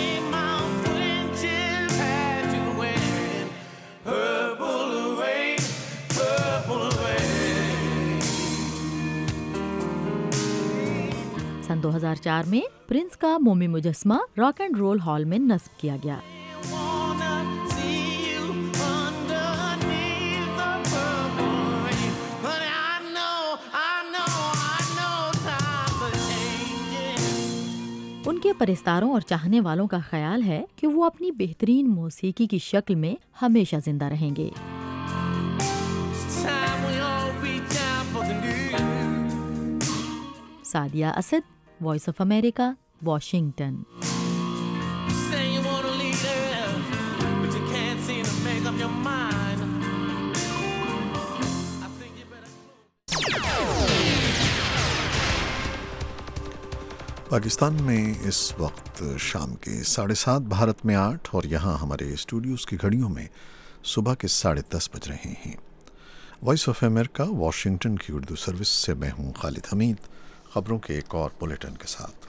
سن 2004 میں پرنس کا مومی مجسمہ راک اینڈ رول ہال میں نصب کیا گیا۔ ان کے پرستاروں اور چاہنے والوں کا خیال ہے کہ وہ اپنی بہترین موسیقی کی شکل میں ہمیشہ زندہ رہیں گے۔ Saadia Asad, Voice of America, Washington. Pakistan میں اس وقت شام کے 7:30، بھارت میں 8 اور یہاں ہمارے اسٹوڈیوز کی گھڑیوں میں صبح کے 10:30 بج رہے ہیں۔ وائس آف امریکہ واشنگٹن کی اردو سروس سے میں ہوں خالد حمید، خبروں کے ایک اور بلیٹن کے ساتھ۔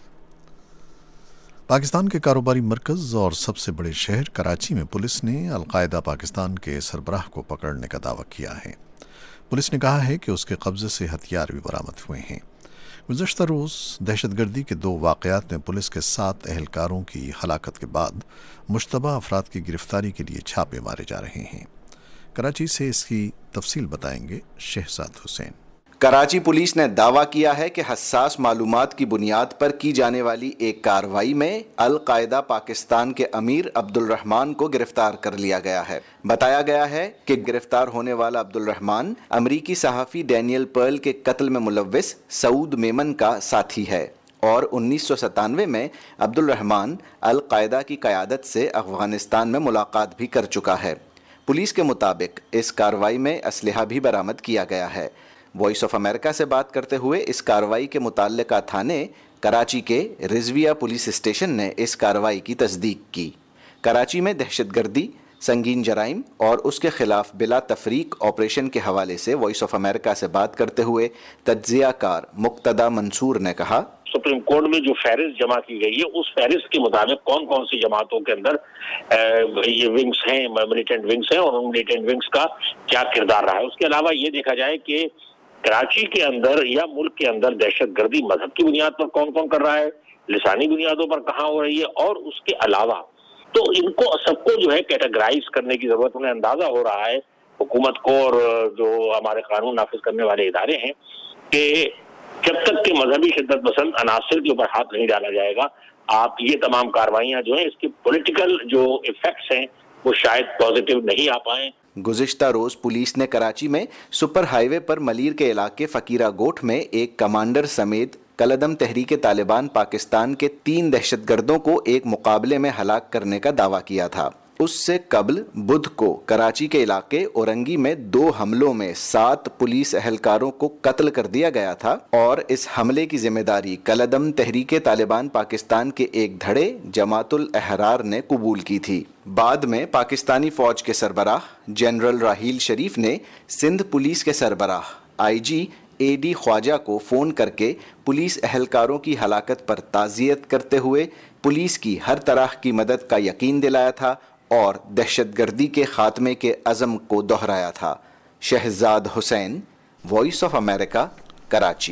پاکستان کے کاروباری مرکز اور سب سے بڑے شہر کراچی میں پولیس نے القاعدہ پاکستان کے سربراہ کو پکڑنے کا دعویٰ کیا ہے۔ پولیس نے کہا ہے کہ اس کے قبضے سے ہتھیار بھی برآمد ہوئے ہیں۔ گزشتہ روز دہشت گردی کے 2 واقعات میں پولیس کے 7 اہلکاروں کی ہلاکت کے بعد مشتبہ افراد کی گرفتاری کے لیے چھاپے مارے جا رہے ہیں۔ کراچی سے اس کی تفصیل بتائیں گے شہزاد حسین۔ کراچی پولیس نے دعویٰ کیا ہے کہ حساس معلومات کی بنیاد پر کی جانے والی ایک کارروائی میں القاعدہ پاکستان کے امیر عبد الرحمان کو گرفتار کر لیا گیا ہے۔ بتایا گیا ہے کہ گرفتار ہونے والا عبد الرحمان امریکی صحافی ڈینیل پرل کے قتل میں ملوث سعود میمن کا ساتھی ہے اور 1997 میں عبد الرحمان القاعدہ کی قیادت سے افغانستان میں ملاقات بھی کر چکا ہے۔ پولیس کے مطابق اس کارروائی میں اسلحہ بھی برآمد کیا گیا ہے۔ وائس آف امریکہ سے بات کرتے ہوئے اس کارروائی کے متعلقہ تھانے کراچی کے رضویہ پولیس اسٹیشن نے اس کارروائی کی تصدیق کی۔ کراچی میں دہشت گردی، سنگین جرائم اور اس کے خلاف بلا تفریق آپریشن کے حوالے سے وائس آف امریکہ سے بات کرتے ہوئے تجزیہ کار مقتدی منصور نے کہا، سپریم کورٹ میں جو فہرست جمع کی گئی ہے اس فہرست کے مطابق کون کون سی جماعتوں کے اندر یہ ونگز ہیں، ملیٹنٹ ونگز ہیں، اور ان ملیٹنٹ ونگز کا کیا کردار رہا ہے۔ اس کے علاوہ یہ دیکھا جائے کہ کراچی کے اندر یا ملک کے اندر دہشت گردی مذہب کی بنیاد پر کون کون کر رہا ہے، لسانی بنیادوں پر کہاں ہو رہی ہے، اور اس کے علاوہ تو ان کو سب کو جو ہے کیٹاگرائز کرنے کی ضرورت، انہیں اندازہ ہو رہا ہے حکومت کو اور جو ہمارے قانون نافذ کرنے والے ادارے ہیں کہ جب تک کہ مذہبی شدت پسند عناصر کے اوپر ہاتھ نہیں ڈالا جائے گا، آپ یہ تمام کاروائیاں جو ہیں اس کے پولیٹیکل جو ایفیکٹس ہیں وہ شاید پازیٹیو نہیں آ پائیں۔ گزشتہ روز پولیس نے کراچی میں سپر ہائی وے پر ملیر کے علاقے فقیرہ گوٹھ میں ایک کمانڈر سمیت کالعدم تحریک طالبان پاکستان کے 3 دہشت گردوں کو ایک مقابلے میں ہلاک کرنے کا دعویٰ کیا تھا۔ اس سے قبل بدھ کو کراچی کے علاقے اورنگی میں 2 حملوں میں 7 پولیس اہلکاروں کو قتل کر دیا گیا تھا اور اس حملے کی ذمہ داری کالعدم تحریک طالبان پاکستان کے ایک دھڑے جماعت الاحرار نے قبول کی تھی۔ بعد میں پاکستانی فوج کے سربراہ جنرل راحیل شریف نے سندھ پولیس کے سربراہ آئی جی اے ڈی خواجہ کو فون کر کے پولیس اہلکاروں کی ہلاکت پر تعزیت کرتے ہوئے پولیس کی ہر طرح کی مدد کا یقین دلایا تھا اور دہشت گردی کے خاتمے کے عزم کو دہرایا تھا۔ Shahzad Hussain, voice of America, Karachi.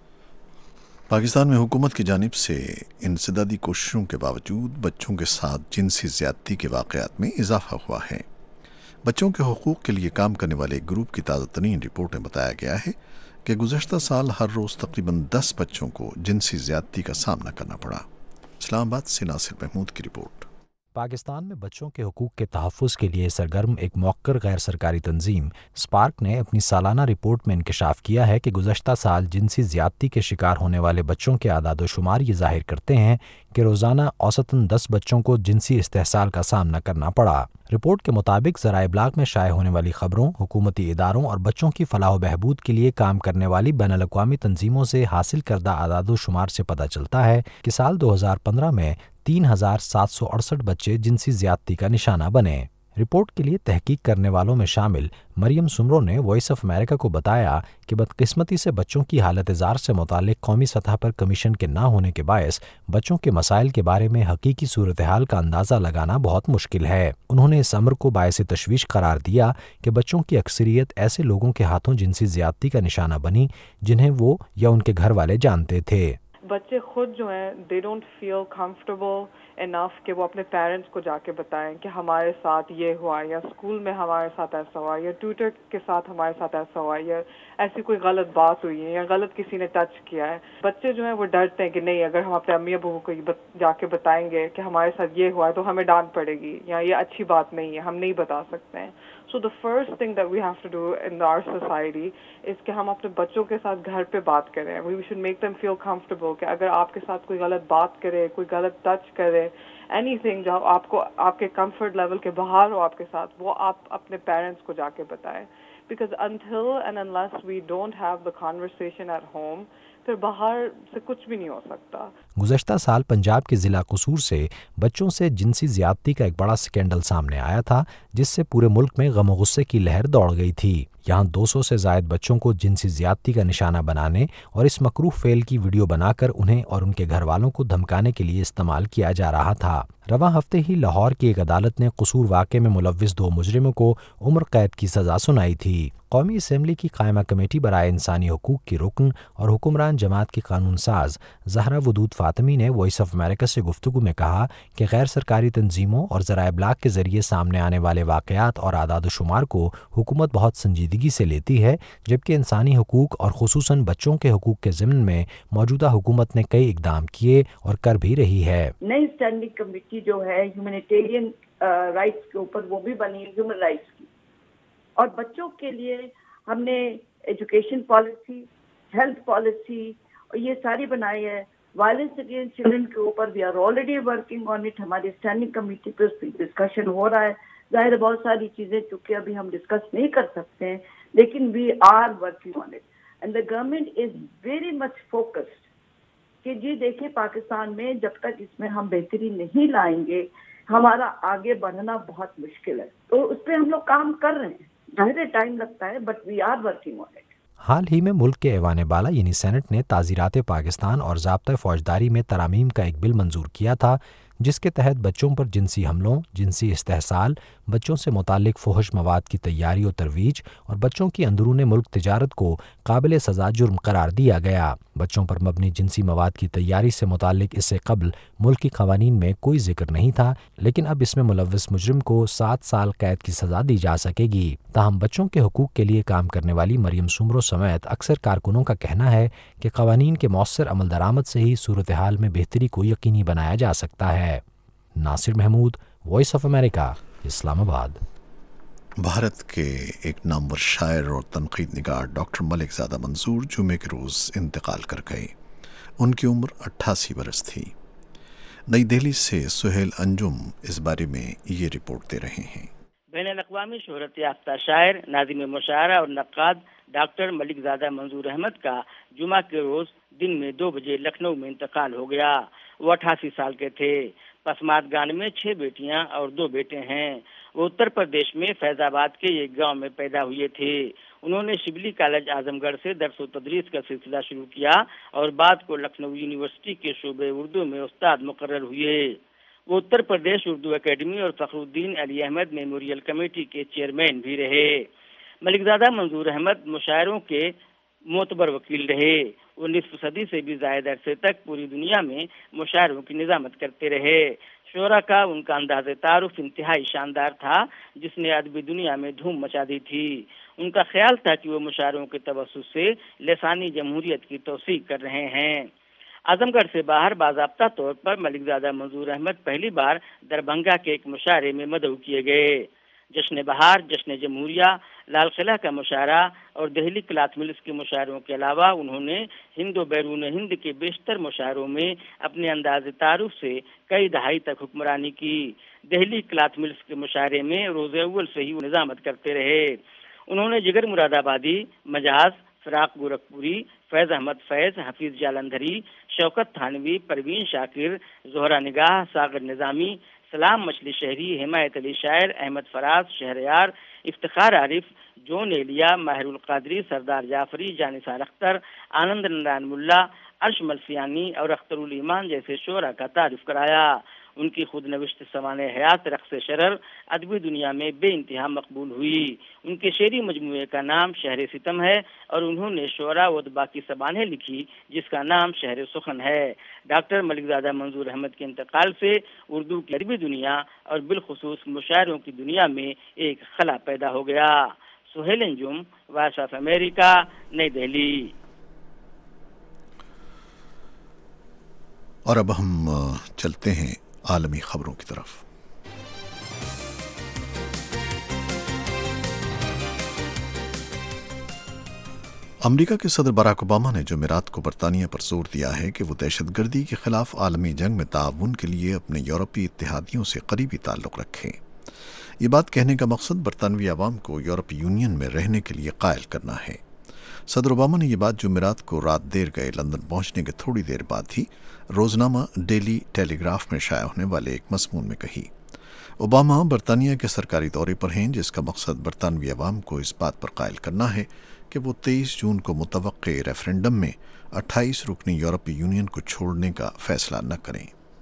Pakistan میں حکومت کی جانب سے انسدادی کوششوں کے باوجود بچوں کے ساتھ جنسی زیادتی کے واقعات میں اضافہ ہوا ہے۔ بچوں کے حقوق کے لیے کام کرنے والے ایک گروپ کی تازہ ترین رپورٹ میں بتایا گیا ہے کہ گزشتہ سال ہر روز تقریباً 10 بچوں کو جنسی زیادتی کا سامنا کرنا پڑا۔ اسلام آباد سے ناصر محمود کی رپورٹ۔ پاکستان میں بچوں کے حقوق کے تحفظ کے لیے سرگرم ایک موقر غیر سرکاری تنظیم اسپارک نے اپنی سالانہ رپورٹ میں انکشاف کیا ہے کہ گزشتہ سال جنسی زیادتی کے شکار ہونے والے بچوں کے اعداد و شمار یہ ظاہر کرتے ہیں کہ روزانہ اوسطاً 10 بچوں کو جنسی استحصال کا سامنا کرنا پڑا۔ رپورٹ کے مطابق ذرائع ابلاغ میں شائع ہونے والی خبروں، حکومتی اداروں اور بچوں کی فلاح و بہبود کے لیے کام کرنے والی بین الاقوامی تنظیموں سے حاصل کردہ اعداد و شمار سے پتہ چلتا ہے کہ سال 2015 میں 3768 بچے جنسی زیادتی کا نشانہ بنے۔ رپورٹ کے لیے تحقیق کرنے والوں میں شامل مریم سمرو نے وائس آف امریکہ کو بتایا کہ بدقسمتی سے بچوں کی حالت زار سے متعلق قومی سطح پر کمیشن کے نہ ہونے کے باعث بچوں کے مسائل کے بارے میں حقیقی صورتحال کا اندازہ لگانا بہت مشکل ہے۔ انہوں نے اس امر کو باعث تشویش قرار دیا کہ بچوں کی اکثریت ایسے لوگوں کے ہاتھوں جنسی زیادتی کا نشانہ بنی جنہیں وہ یا ان کے گھر والے جانتے تھے۔ بچے خود جو ہیں دے ڈونٹ فیل کمفرٹیبل انف کہ وہ اپنے پیرنٹس کو جا کے بتائیں کہ ہمارے ساتھ یہ ہوا، یا اسکول میں ہمارے ساتھ ایسا ہوا، یا ٹیوٹر کے ساتھ ہمارے ساتھ ایسا ہوا، یا ایسی کوئی غلط بات ہوئی ہے یا غلط کسی نے ٹچ کیا ہے. بچے جو ہیں وہ ڈرتے ہیں کہ نہیں، اگر ہم اپنے امی ابو کو جا کے بتائیں گے کہ ہمارے ساتھ یہ ہوا ہے تو ہمیں ڈانٹ پڑے گی یا یہ اچھی بات نہیں ہے، ہم نہیں بتا سکتے ہیں. So the first thing that we have to do in our society is کہ ہم اپنے بچوں کے ساتھ گھر پہ بات کریں. We should make them feel comfortable کہ اگر آپ کے ساتھ کوئی غلط بات کرے، کوئی غلط ٹچ کرے، اینی تھنگ جو آپ کو آپ کے کمفرٹ لیول کے باہر ہو آپ کے ساتھ، وہ آپ اپنے پیرنٹس کو جا کے بتائیں. Because until and unless we don't have the conversation at home, پھر باہر سے کچھ بھی نہیں ہو سکتا. گزشتہ سال پنجاب کے ضلع قصور سے بچوں سے جنسی زیادتی کا ایک بڑا سکینڈل سامنے آیا تھا، جس سے پورے ملک میں غم و غصے کی لہر دوڑ گئی تھی. یہاں 200 سے زائد بچوں کو جنسی زیادتی کا نشانہ بنانے اور اس مکروہ فعل کی ویڈیو بنا کر انہیں اور ان کے گھر والوں کو دھمکانے کے لیے استعمال کیا جا رہا تھا. رواں ہفتے ہی لاہور کی ایک عدالت نے قصور واقعے میں ملوث 2 مجرموں کو عمر قید کی سزا سنائی تھی. قومی اسمبلی کی قائمہ کمیٹی برائے انسانی حقوق کی رکن اور حکمران جماعت کی قانون ساز زہرا ودود فاطمی نے وائس آف امریکہ سے گفتگو میں کہا کہ غیر سرکاری تنظیموں اور ذرائع ابلاغ کے ذریعے سامنے آنے والے واقعات اور اعداد و شمار کو حکومت بہت سنجیدگی سے لیتی ہے، جبکہ انسانی حقوق اور خصوصاً بچوں کے حقوق کے ضمن میں موجودہ حکومت نے کئی اقدام کیے اور کر بھی رہی ہے. نئی اسٹینڈنگ کمیٹی جو ہے ہیومینیٹیرین رائٹس کے اوپر، وہ بھی بنی ہے ہیومن رائٹس کی، اور بچوں کے لیے ہم نے ایجوکیشن پالیسی، ہیلتھ پالیسی اور یہ ساری بنائی ہے. وائلنس اگینسٹ چلڈرن کے اوپر we are already working on it. ہماری اسٹینڈنگ کمیٹی پہ ڈسکشن ہو رہا ہے. ظاہر ہے بہت ساری چیزیں چونکہ ابھی ہم ڈسکس نہیں کر سکتے ہیں، لیکن we are working on it and the government is very much focused کہ جی دیکھیں پاکستان میں جب تک اس میں ہم بہتری نہیں لائیں گے ہمارا آگے بڑھنا بہت مشکل ہے. تو اس پہ ہم لوگ کام کر رہے ہیں. ظاہر ٹائم لگتا ہے but we are working on it. حال ہی میں ملک کے ایوان بالا یعنی سینٹ نے تعزیرات پاکستان اور ضابطۂ فوجداری میں ترامیم کا ایک بل منظور کیا تھا، جس کے تحت بچوں پر جنسی حملوں، جنسی استحصال، بچوں سے متعلق فحش مواد کی تیاری و ترویج اور بچوں کی اندرون ملک تجارت کو قابل سزا جرم قرار دیا گیا. بچوں پر مبنی جنسی مواد کی تیاری سے متعلق اس سے قبل ملکی قوانین میں کوئی ذکر نہیں تھا، لیکن اب اس میں ملوث مجرم کو 7 سال قید کی سزا دی جا سکے گی. تاہم بچوں کے حقوق کے لیے کام کرنے والی مریم سمرو سمیت اکثر کارکنوں کا کہنا ہے کہ قوانین کے مؤثر عمل درآمد سے ہی صورتحال میں بہتری کو یقینی بنایا جا سکتا ہے. Nasir Mahmood, voice of America, Islamabad. Bharat کے ایک نامور شاعر اور تنقید نگار ڈاکٹر ملک زادہ منظور جمعے کے روز انتقال کر گئے. ان کی عمر 88 برس تھی. نئی دہلی سے سہیل انجم اس بارے میں یہ رپورٹ دے رہے ہیں. بین الاقوامی شہرت یافتہ شاعر، ناظم مشاعرہ اور نقاد ڈاکٹر ملک زادہ منظور احمد کا جمعہ کے روز دن میں 2 بجے لکھنؤ میں انتقال ہو گیا. وہ 88 سال کے تھے. پسماندگان میں 6 بیٹیاں اور 2 بیٹے ہیں. وہ اتر پردیش میں فیض آباد کے ایک گاؤں میں پیدا ہوئے تھے. انہوں نے شبلی کالج اعظم گڑھ سے درس و تدریس کا سلسلہ شروع کیا اور بعد کو لکھنؤ یونیورسٹی کے شعبہ اردو میں استاد مقرر ہوئے. وہ اتر پردیش اردو اکیڈمی اور Fakhruddin Ali Ahmed memorial committee کے چیئرمین بھی رہے. ملک زادہ منظور احمد مشاعروں کے معتبر وکیل رہے. وہ نصف صدی سے بھی زائد عرصے تک پوری دنیا میں مشاعروں کی نظامت کرتے رہے. شعراء کا ان کا انداز تعارف انتہائی شاندار تھا، جس نے ادبی دنیا میں دھوم مچا دی تھی. ان کا خیال تھا کہ وہ مشاعروں کے توسط سے لسانی جمہوریت کی توثیق کر رہے ہیں. اعظم گڑھ سے باہر باضابطہ طور پر ملک زادہ منظور احمد پہلی بار دربھنگا کے ایک مشاعرے میں مدعو کیے گئے. جشن بہار، جشن جمہوریہ، لال قلعہ کا مشاعرہ اور دہلی کلاتھ ملز کے مشاعروں کے علاوہ انہوں نے ہند و بیرون ہند کے بیشتر مشاعروں میں اپنے انداز تعارف سے کئی دہائی تک حکمرانی کی. دہلی کلاتھ ملز کے مشاعرے میں روز اول سے ہی نظامت کرتے رہے. انہوں نے جگر مراد آبادی، مجاز، فراق گورکھپوری، فیض احمد فیض، حفیظ جالندھری، شوکت تھانوی، پروین شاکر، زہرا نگاہ، ساغر نظامی، سلام مچھلی شہری، حمایت علی شاعر، احمد فراز، شہریار، افتخار عارف، جون ایلیا، ماہر القادری، سردار جعفری، جانثار اختر، آنند نارائن ملا، عرش ملسیانی اور اختر الایمان جیسے شعراء کا تعارف کرایا. ان کی خود نوشت سوانح حیات رقص شرر ادبی دنیا میں بے انتہا مقبول ہوئی. ان کے شعری مجموعے کا نام شہر ستم ہے اور انہوں نے شعراء و ادباء کی سوانح لکھی جس کا نام شہر سخن ہے. ڈاکٹر ملک زادہ منظور احمد کے انتقال سے اردو کی ادبی دنیا اور بالخصوص مشاعروں کی دنیا میں ایک خلا پیدا ہو گیا. Sohail Anjum, voice of America, نئی دہلی. اور اب ہم چلتے ہیں عالمی خبروں کی طرف. امریکہ کے صدر باراک اوباما نے جمعرات کو برطانیہ پر زور دیا ہے کہ وہ دہشت گردی کے خلاف عالمی جنگ میں تعاون کے لیے اپنے یورپی اتحادیوں سے قریبی تعلق رکھیں. یہ بات کہنے کا مقصد برطانوی عوام کو یورپی یونین میں رہنے کے لیے قائل کرنا ہے. صدر اوباما نے یہ بات جمعرات کو رات دیر گئے لندن پہنچنے کے تھوڑی دیر بعد ہی روزنامہ ڈیلی ٹیلی گراف میں شائع ہونے والے ایک مضمون میں کہی. اوباما برطانیہ کے سرکاری دورے پر ہیں جس کا مقصد برطانوی عوام کو اس بات پر قائل کرنا ہے کہ وہ 23 جون کو متوقع ریفرنڈم میں 28 رکنی یورپی یونین کو چھوڑنے کا فیصلہ نہ کریں.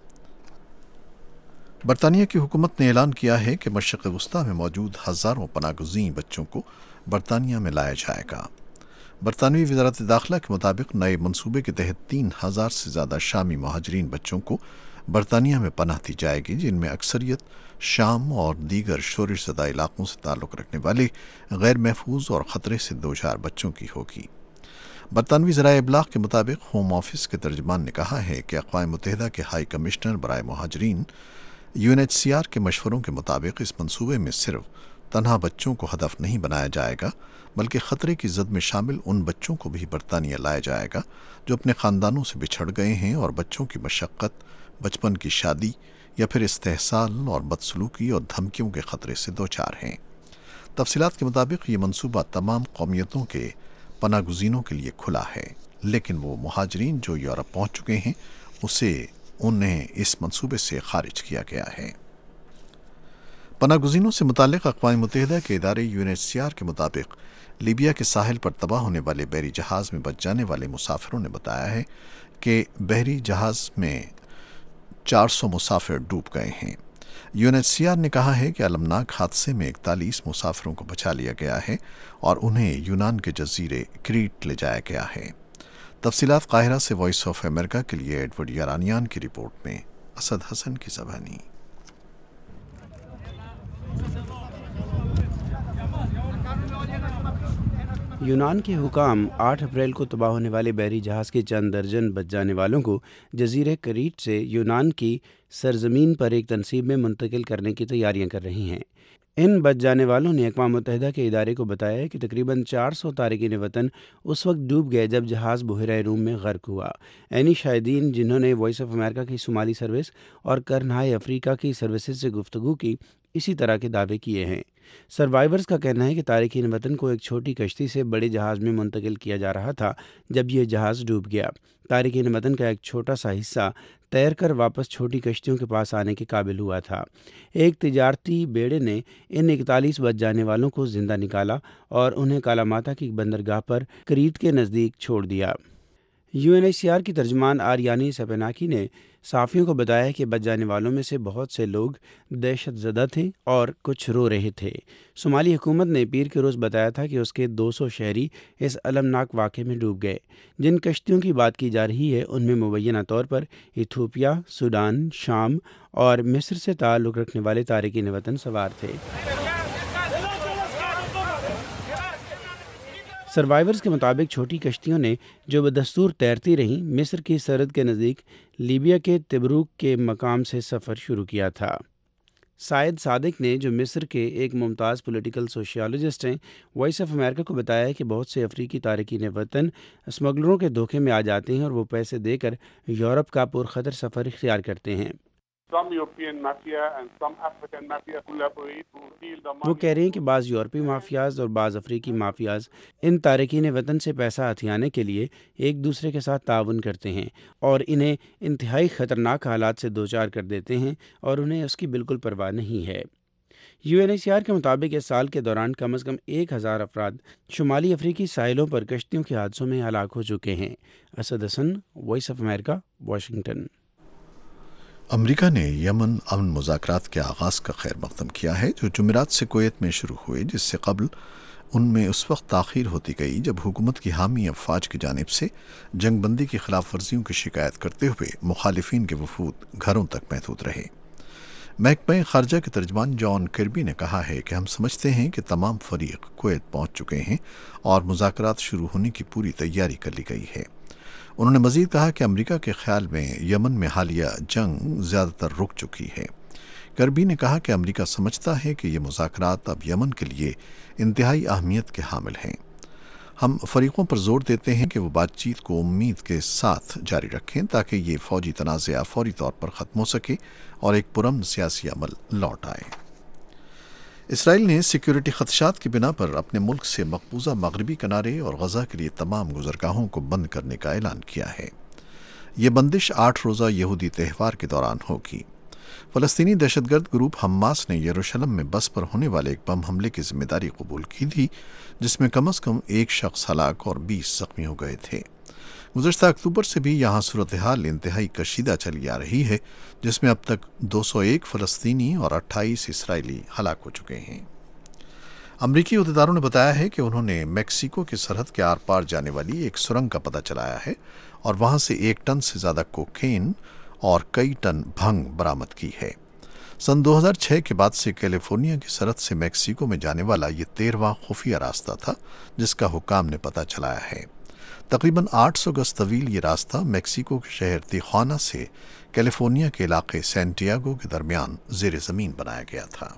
برطانیہ کی حکومت نے اعلان کیا ہے کہ مشرق وسطیٰ میں موجود ہزاروں پناہ گزین بچوں کو برطانیہ میں لایا جائے گا. برطانوی وزارت داخلہ کے مطابق نئے منصوبے کے تحت 3000 سے زیادہ شامی مہاجرین بچوں کو برطانیہ میں پناہ دی جائے گی، جن میں اکثریت شام اور دیگر شورش زدہ علاقوں سے تعلق رکھنے والے غیر محفوظ اور خطرے سے دوچار بچوں کی ہوگی. برطانوی ذرائع ابلاغ کے مطابق ہوم آفس کے ترجمان نے کہا ہے کہ اقوام متحدہ کے ہائی کمشنر برائے مہاجرین UNHCR کے مشوروں کے مطابق اس منصوبے میں صرف تنہا بچوں کو ہدف نہیں بنایا جائے گا بلکہ خطرے کی زد میں شامل ان بچوں کو بھی برطانیہ لایا جائے گا جو اپنے خاندانوں سے بچھڑ گئے ہیں اور بچوں کی مشقت، بچپن کی شادی یا پھر استحصال اور بدسلوکی اور دھمکیوں کے خطرے سے دوچار ہیں. تفصیلات کے مطابق یہ منصوبہ تمام قومیتوں کے پناہ گزینوں کے لیے کھلا ہے، لیکن وہ مہاجرین جو یورپ پہنچ چکے ہیں انہیں اس منصوبے سے خارج کیا گیا ہے. پناہ گزینوں سے متعلق اقوام متحدہ کے ادارے UNHCR کے مطابق لیبیا کے ساحل پر تباہ ہونے والے بحری جہاز میں بچ جانے والے مسافروں نے بتایا ہے کہ بحری جہاز میں 400 مسافر ڈوب گئے ہیں. UNHCR نے کہا ہے کہ المناک حادثے میں 41 مسافروں کو بچا لیا گیا ہے اور انہیں یونان کے جزیرے کریٹ لے جایا گیا ہے. تفصیلات قاہرہ سے وائس آف امریکہ کے لیے ایڈورڈ یارانیان کی رپورٹ میں اسد حسن کی زبانی. یونان کے حکام 8 اپریل کو تباہ ہونے والے بحری جہاز کے چند درجن بچ جانے والوں کو جزیرے کریٹ سے یونان کی سرزمین پر ایک تنصیب میں منتقل کرنے کی تیاریاں کر رہی ہیں. ان بچ جانے والوں نے اقوام متحدہ کے ادارے کو بتایا کہ تقریباً 400 تارکین وطن اس وقت ڈوب گئے جب جہاز بحیرہ روم میں غرق ہوا. عینی شاہدین جنہوں نے وائس آف امریکہ کی صومالی سروس اور کرنہائے افریقہ کی سروسز سے گفتگو کی اسی طرح کے دعوے کیے ہیں. سروائیورز کا کہنا ہے کہ تارکین وطن کو ایک چھوٹی کشتی سے بڑے جہاز میں منتقل کیا جا رہا تھا جب یہ جہاز ڈوب گیا. تارکین وطن کا ایک چھوٹا سا حصہ تیر کر واپس چھوٹی کشتیوں کے پاس آنے کے قابل ہوا تھا. ایک تجارتی بیڑے نے ان 41 بچ جانے والوں کو زندہ نکالا اور انہیں کالاماتا کی بندرگاہ پر کریٹ کے نزدیک چھوڑ دیا. UNHCR کی ترجمان آریانی سپیناکی نے صحافیوں کو بتایا کہ بچ جانے والوں میں سے بہت سے لوگ دہشت زدہ تھے اور کچھ رو رہے تھے. صومالی حکومت نے پیر کے روز بتایا تھا کہ اس کے 200 شہری اس المناک واقعے میں ڈوب گئے. جن کشتیوں کی بات کی جا رہی ہے ان میں مبینہ طور پر ایتھوپیا، سوڈان، شام اور مصر سے تعلق رکھنے والے تارکین وطن سوار تھے. سروائیورز کے مطابق چھوٹی کشتیوں نے جو بدستور تیرتی رہیں مصر کی سرحد کے نزدیک لیبیا کے تبروک کے مقام سے سفر شروع کیا تھا. سائد صادق نے جو مصر کے ایک ممتاز پولیٹیکل سوشیالوجسٹ ہیں وائس آف امریکہ کو بتایا کہ بہت سے افریقی تارکین وطن اسمگلروں کے دھوکے میں آ جاتے ہیں اور وہ پیسے دے کر یورپ کا پرخطر سفر اختیار کرتے ہیں. وہ کہہ رہے ہیں کہ بعض یورپی مافیاز اور بعض افریقی مافیاز ان تارکین وطن سے پیسہ ہتھیانے کے لیے ایک دوسرے کے ساتھ تعاون کرتے ہیں اور انہیں انتہائی خطرناک حالات سے دوچار کر دیتے ہیں اور انہیں اس کی بالکل پرواہ نہیں ہے. UNHCR کے مطابق اس سال کے دوران کم از کم 1000 افراد شمالی افریقی ساحلوں پر کشتیوں کے حادثوں میں ہلاک ہو چکے ہیں. Asad Hasan, voice of America, Washington. America نے یمن امن مذاکرات کے آغاز کا خیر مقدم کیا ہے جو جمعرات سے کویت میں شروع ہوئے، جس سے قبل ان میں اس وقت تاخیر ہوتی گئی جب حکومت کی حامی افواج کی جانب سے جنگ بندی کی خلاف ورزیوں کی شکایت کرتے ہوئے مخالفین کے وفود گھروں تک محدود رہے۔ محکمہ خارجہ کے ترجمان جان کربی نے کہا ہے کہ ہم سمجھتے ہیں کہ تمام فریق کویت پہنچ چکے ہیں اور مذاکرات شروع ہونے کی پوری تیاری کر لی گئی ہے۔ انہوں نے مزید کہا کہ امریکہ کے خیال میں یمن میں حالیہ جنگ زیادہ تر رک چکی ہے۔ کربی نے کہا کہ امریکہ سمجھتا ہے کہ یہ مذاکرات اب یمن کے لیے انتہائی اہمیت کے حامل ہیں۔ ہم فریقوں پر زور دیتے ہیں کہ وہ بات چیت کو امید کے ساتھ جاری رکھیں تاکہ یہ فوجی تنازعہ فوری طور پر ختم ہو سکے اور ایک پرامن سیاسی عمل لوٹ آئے۔ اسرائیل نے سیکیورٹی خدشات کی بنا پر اپنے ملک سے مقبوضہ مغربی کنارے اور غزہ کے لیے تمام گزرگاہوں کو بند کرنے کا اعلان کیا ہے۔ یہ بندش 8 روزہ یہودی تہوار کے دوران ہوگی۔ فلسطینی دہشت گرد گروپ حماس نے یروشلم میں بس پر ہونے والے ایک بم حملے کی ذمہ داری قبول کی تھی، جس میں کم از کم 1 شخص ہلاک اور 20 زخمی ہو گئے تھے۔ گزشتہ اکتوبر سے بھی یہاں صورتحال انتہائی کشیدہ چلی آ رہی ہے، جس میں اب تک 201 فلسطینی اور 28 اسرائیلی ہلاک ہو چکے ہیں۔ امریکی عہدیداروں نے بتایا ہے کہ انہوں نے میکسیکو کی سرحد کے آر پار جانے والی ایک سرنگ کا پتہ چلایا ہے اور وہاں سے 1 ٹن سے زیادہ کوکین اور کئی ٹن بھنگ برآمد کی ہے۔ سن 2006 کے بعد سے کیلیفورنیا کی سرحد سے میکسیکو میں جانے والا یہ 13واں خفیہ راستہ تھا جس کا حکام نے پتہ چلایا ہے۔ تقریباً 800 گز طویل یہ راستہ میکسیکو کے شہر تیخوانا سے کیلیفورنیا کے علاقے سینٹیاگو کے درمیان زیر زمین بنایا گیا تھا۔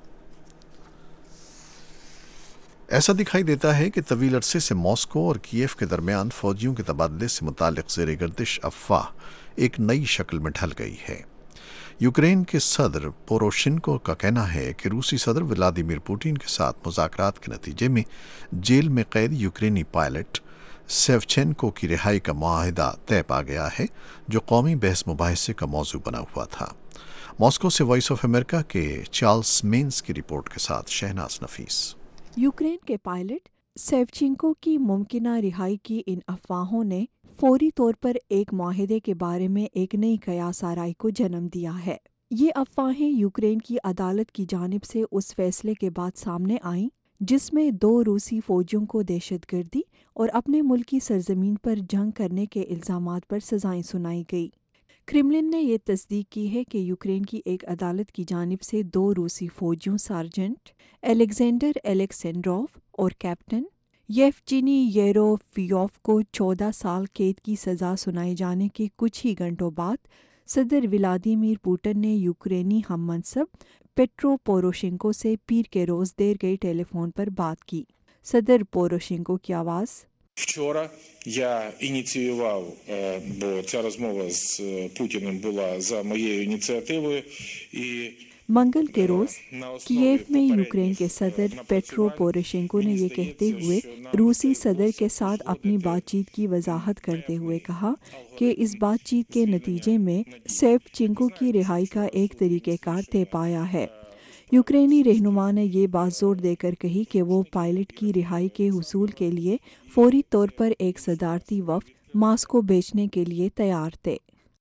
ایسا دکھائی دیتا ہے کہ طویل عرصے سے ماسکو اور کیف کے درمیان فوجیوں کے تبادلے سے متعلق زیر گردش افواہ ایک نئی شکل میں ڈھل گئی ہے۔ یوکرین کے صدر پوروشینکو کا کہنا ہے کہ روسی صدر ولادیمیر پوٹین کے ساتھ مذاکرات کے نتیجے میں جیل میں قید یوکرینی پائلٹ سیوچینکو کی رہائی کا معاہدہ طے پا گیا ہے، جو قومی بحث مباحثے کا موضوع بنا ہوا تھا۔ ماسکو سے وائس آف امریکہ کے چارلز مینز کی رپورٹ کے ساتھ شہناز نفیس۔ یوکرین کے پائلٹ سیوچینکو کی ممکنہ رہائی کی ان افواہوں نے فوری طور پر ایک معاہدے کے بارے میں ایک نئی قیاس آرائی کو جنم دیا ہے۔ یہ افواہیں یوکرین کی عدالت کی جانب سے اس فیصلے کے بعد سامنے آئیں جس میں 2 روسی فوجیوں کو دہشت گردی اور اپنے ملک کی سرزمین پر جنگ کرنے کے الزامات پر سزائیں سنائی گئی۔ کرملن نے یہ تصدیق کی ہے کہ یوکرین کی ایک عدالت کی جانب سے 2 روسی فوجیوں سارجنٹ الیگزینڈر الیکسینڈروف اور کیپٹن یفجینی یروفیوف کو 14 سال قید کی سزا سنائے جانے کے کچھ ہی گھنٹوں بعد صدر ولادیمیر پوٹن نے یوکرینی ہم منصب پیٹرو پوروشینکو سے پیر کے روز دیر گئی ٹیلی فون پر بات کی۔ صدر پوروشینکو کی آواز: Вчора я ініціював, бо ця розмова з Путіним була за моєю ініціативою, і منگل کے روز کیف میں یوکرین کے صدر پیٹرو پوروشینکو نے یہ کہتے ہوئے روسی صدر کے ساتھ اپنی بات چیت کی وضاحت کرتے ہوئے کہا کہ اس بات چیت کے نتیجے میں سیوچینکو کی رہائی کا ایک طریقہ کار طے پایا ہے۔ یوکرینی رہنما نے یہ بات زور دے کر کہی کہ وہ پائلٹ کی رہائی کے حصول کے لیے فوری طور پر ایک صدارتی وفد ماسکو بھیجنے کے لیے تیار تھے۔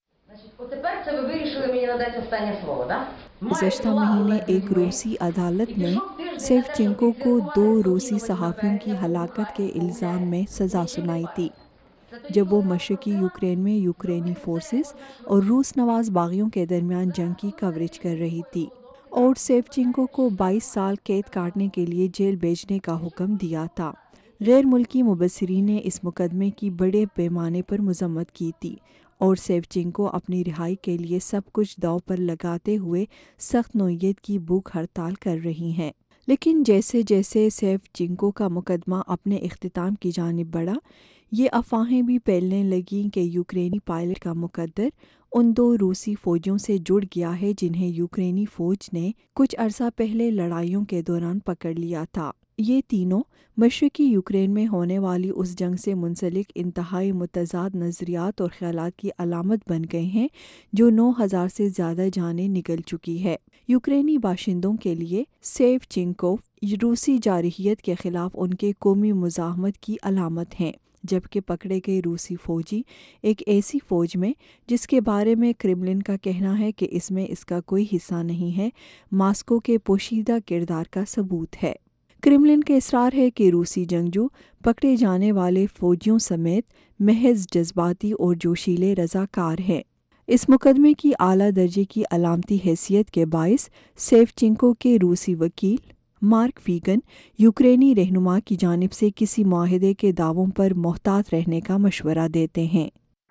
گزشتہ مہینے ایک روسی عدالت نے سیوچینکو کو 2 روسی صحافیوں کی ہلاکت کے الزام میں سزا سنائی تھی جب وہ مشرقی یوکرین میں یوکرینی فورسز اور روس نواز باغیوں کے درمیان جنگ کی کوریج کر رہی تھی، اور سیوچینکو کو 22 سال قید کاٹنے کے لیے جیل بھیجنے کا حکم دیا تھا۔ غیر ملکی مبصرین نے اس مقدمے کی بڑے پیمانے پر مذمت کی تھی اور سیوچینکو اپنی رہائی کے لیے سب کچھ داؤ پر لگاتے ہوئے سخت نوعیت کی بھوک ہڑتال کر رہی ہیں۔ لیکن جیسے جیسے سیوچینکو کا مقدمہ اپنے اختتام کی جانب بڑھا، یہ افواہیں بھی پھیلنے لگیں کہ یوکرینی پائلٹ کا مقدر ان 2 روسی فوجیوں سے جڑ گیا ہے جنہیں یوکرینی فوج نے کچھ عرصہ پہلے لڑائیوں کے دوران پکڑ لیا تھا۔ یہ تینوں مشرقی یوکرین میں ہونے والی اس جنگ سے منسلک انتہائی متضاد نظریات اور خیالات کی علامت بن گئے ہیں جو 9000 سے زیادہ جانیں نکل چکی ہے۔ یوکرینی باشندوں کے لیے سیوچینکو روسی جارحیت کے خلاف ان کے قومی مزاحمت کی علامت ہیں जबकि पकड़े गए रूसी फौजी एक ऐसी फौज में जिसके बारे में क्रेमलिन का कहना है कि इसमें इसका कोई हिस्सा नहीं है, मॉस्को के पोशीदा किरदार का सबूत है। क्रेमलिन का इसरार है कि रूसी जंगजू पकड़े जाने वाले फौजियों समेत महज जज्बाती और जोशीले रज़ाकार हैं। इस मुकदमे की आला दर्जे की अलामती हैसियत के बायस सेवचेंको के रूसी वकील मार्क फीगन यूक्रेनी रहनुमा की जानिब से किसी मुआहदे के दावों पर मोहतात रहने का मशवरा देते हैं।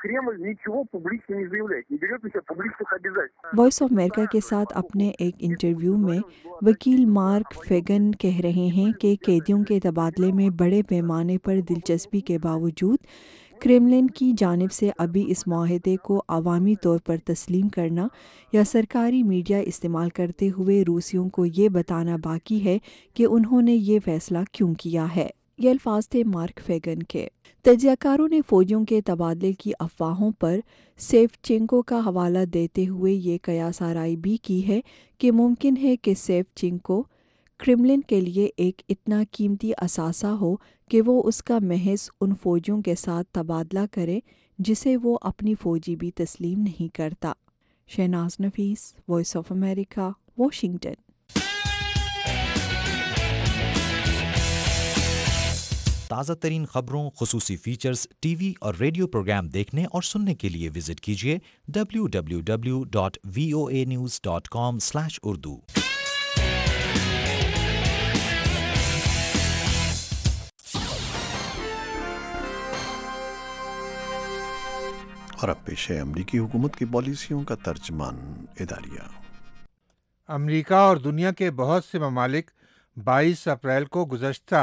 वॉइस ऑफ अमेरिका के साथ अपने एक इंटरव्यू में वकील मार्क फेगन कह रहे हैं कि कैदियों के तबादले में बड़े पैमाने पर दिलचस्पी के बावजूद क्रेमलिन की जानिब से अभी इस मुआहदे को अवामी तौर पर तस्लीम करना या सरकारी मीडिया इस्तेमाल करते हुए रूसियों को ये बताना बाकी है कि उन्होंने ये फैसला क्यों किया है। ये अल्फाज थे मार्क फेगन के। तज्ज़ियाकारों ने फौजियों के तबादले की अफवाहों पर सेवचेंको का हवाला देते हुए ये कयास आराई भी की है कि मुमकिन है कि सेवचेंको क्रेमलिन के लिए एक इतना कीमती असासा हो कि वो उसका महज उन फौजियों के साथ तबादला करे जिसे वो अपनी फौजी भी तस्लीम नहीं करता। Shahnaz Nafees, voice of America, Washington. ताज़ा तरीन खबरों, खुसूसी फीचर्स, टीवी और रेडियो प्रोग्राम देखने और सुनने के लिए विजिट कीजिए www.voanews.com/urdu। और अब पेश है अमरीकी हुकूमत की पॉलिसियों का तर्जमान इदारिया। अमरीका और दुनिया के बहुत से ममालिक 22 अप्रैल को गुज़श्ता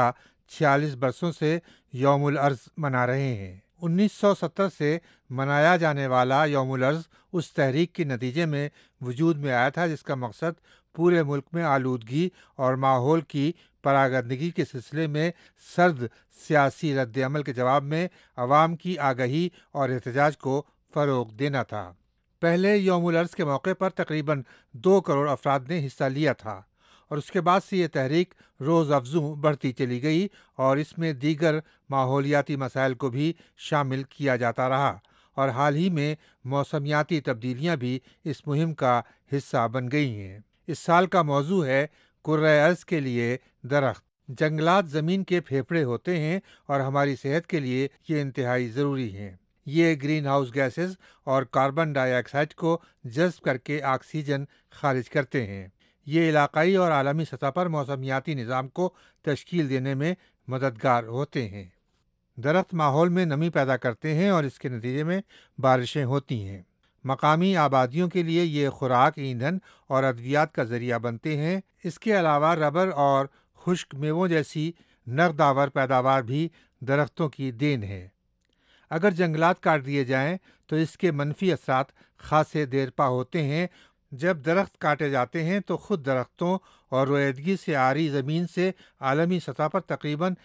46 बरसों से यौमुल अर्ज़ मना रहे हैं। 1970 से मनाया जाने वाला यौमुल अर्ज़ उस तहरीक के नतीजे में वजूद में आया था जिसका मकसद पूरे मुल्क में आलूदगी और माहौल की परागंदगी के सिलसिले में सर्द सियासी रद्द-ए-अमल के जवाब में अवाम की आगाही और एहतजाज को फ़रोग़ देना था। पहले यौमुल अर्ज़ के मौके पर तकरीबन 2 करोड़ अफराद ने हिस्सा लिया था और उसके बाद से ये तहरीक रोज़ अफ़ज़ू बढ़ती चली गई और इसमें दीगर माहौलियाती मसाइल को भी शामिल किया जाता रहा और हाल ही में मौसमियाती तब्दीलियाँ भी इस मुहिम का हिस्सा बन गई हैं। इस साल का मौजू है कुर्रे अर्ज़ के लिए दरख्त। जंगलात ज़मीन के फेफड़े होते हैं और हमारी सेहत के लिए ये इंतहाई ज़रूरी हैं। ये ग्रीन हाउस गैसेस और कार्बन डाइऑक्साइड को जज़्ब करके ऑक्सीजन खारिज करते हैं। ये इलाकाई और आलमी सतह पर मौसमियाती निज़ाम को तश्कील देने में मददगार होते हैं। दरख्त माहौल में नमी पैदा करते हैं और इसके नतीजे में बारिशें होती हैं। मकामी आबादियों के लिए ये खुराक, ईंधन और अद्वियात का ज़रिया बनते हैं। इसके अलावा रबर और खुश्क मेवों जैसी नगदावर पैदावार भी दरख्तों की देन है। अगर जंगलात काट दिए जाएं तो इसके मनफी असरात खासे देरपा होते हैं। जब दरख्त काटे जाते हैं तो खुद दरख्तों और रोएदगी से आरी ज़मीन से आलमी सतह पर तकरीबन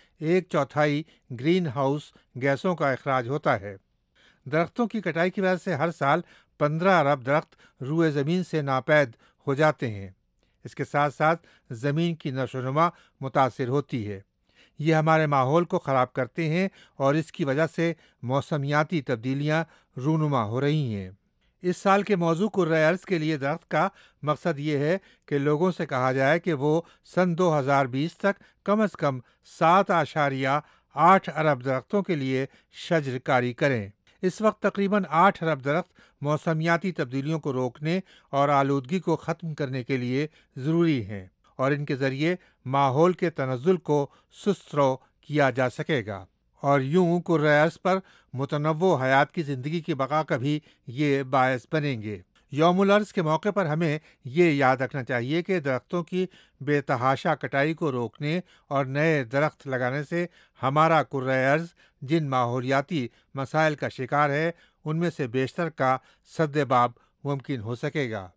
1/4 ग्रीन हाउस गैसों का अखराज होता है। दरख्तों की कटाई की वजह से हर साल 15 अरब दरख्त रुए ज़मीन से नापैद हो जाते हैं। इसके साथ साथ ज़मीन की नशोनुमा मुतासिर होती है। ये हमारे माहौल को ख़राब करते हैं और इसकी वजह से मौसमियाती तब्दीलियाँ रूनुमा हो रही हैं। इस साल के मौजू कुर्रे अर्ज़ के लिए दरख्त का मकसद ये है कि लोगों से कहा जाए कि वो सन 2020 तक कम से कम 7.8 अरब दरख्तों के लिए शजरकारी करें। इस वक्त तकरीबन 8 अरब दरख्त मौसमियाती तब्दीलियों को रोकने और आलूदगी को ख़त्म करने के लिए ज़रूरी हैं और इनके ज़रिए माहौल के तनज़्ज़ुल को सुस्त-रो किया जा सकेगा और यूं कुर्रे अर्ज़ पर मुतनव्वो हयात की ज़िंदगी की बका का भी ये बायस बनेंगे। यौमुल अर्ज़ के मौके पर हमें ये याद रखना चाहिए कि दरख्तों की बेतहाशा कटाई को रोकने और नए दरख्त लगाने से हमारा कुर्रे अर्ज़ जिन माहौलियाती मसाइल का शिकार है उनमें से बेशतर का सद्देबाब मुमकिन हो सकेगा।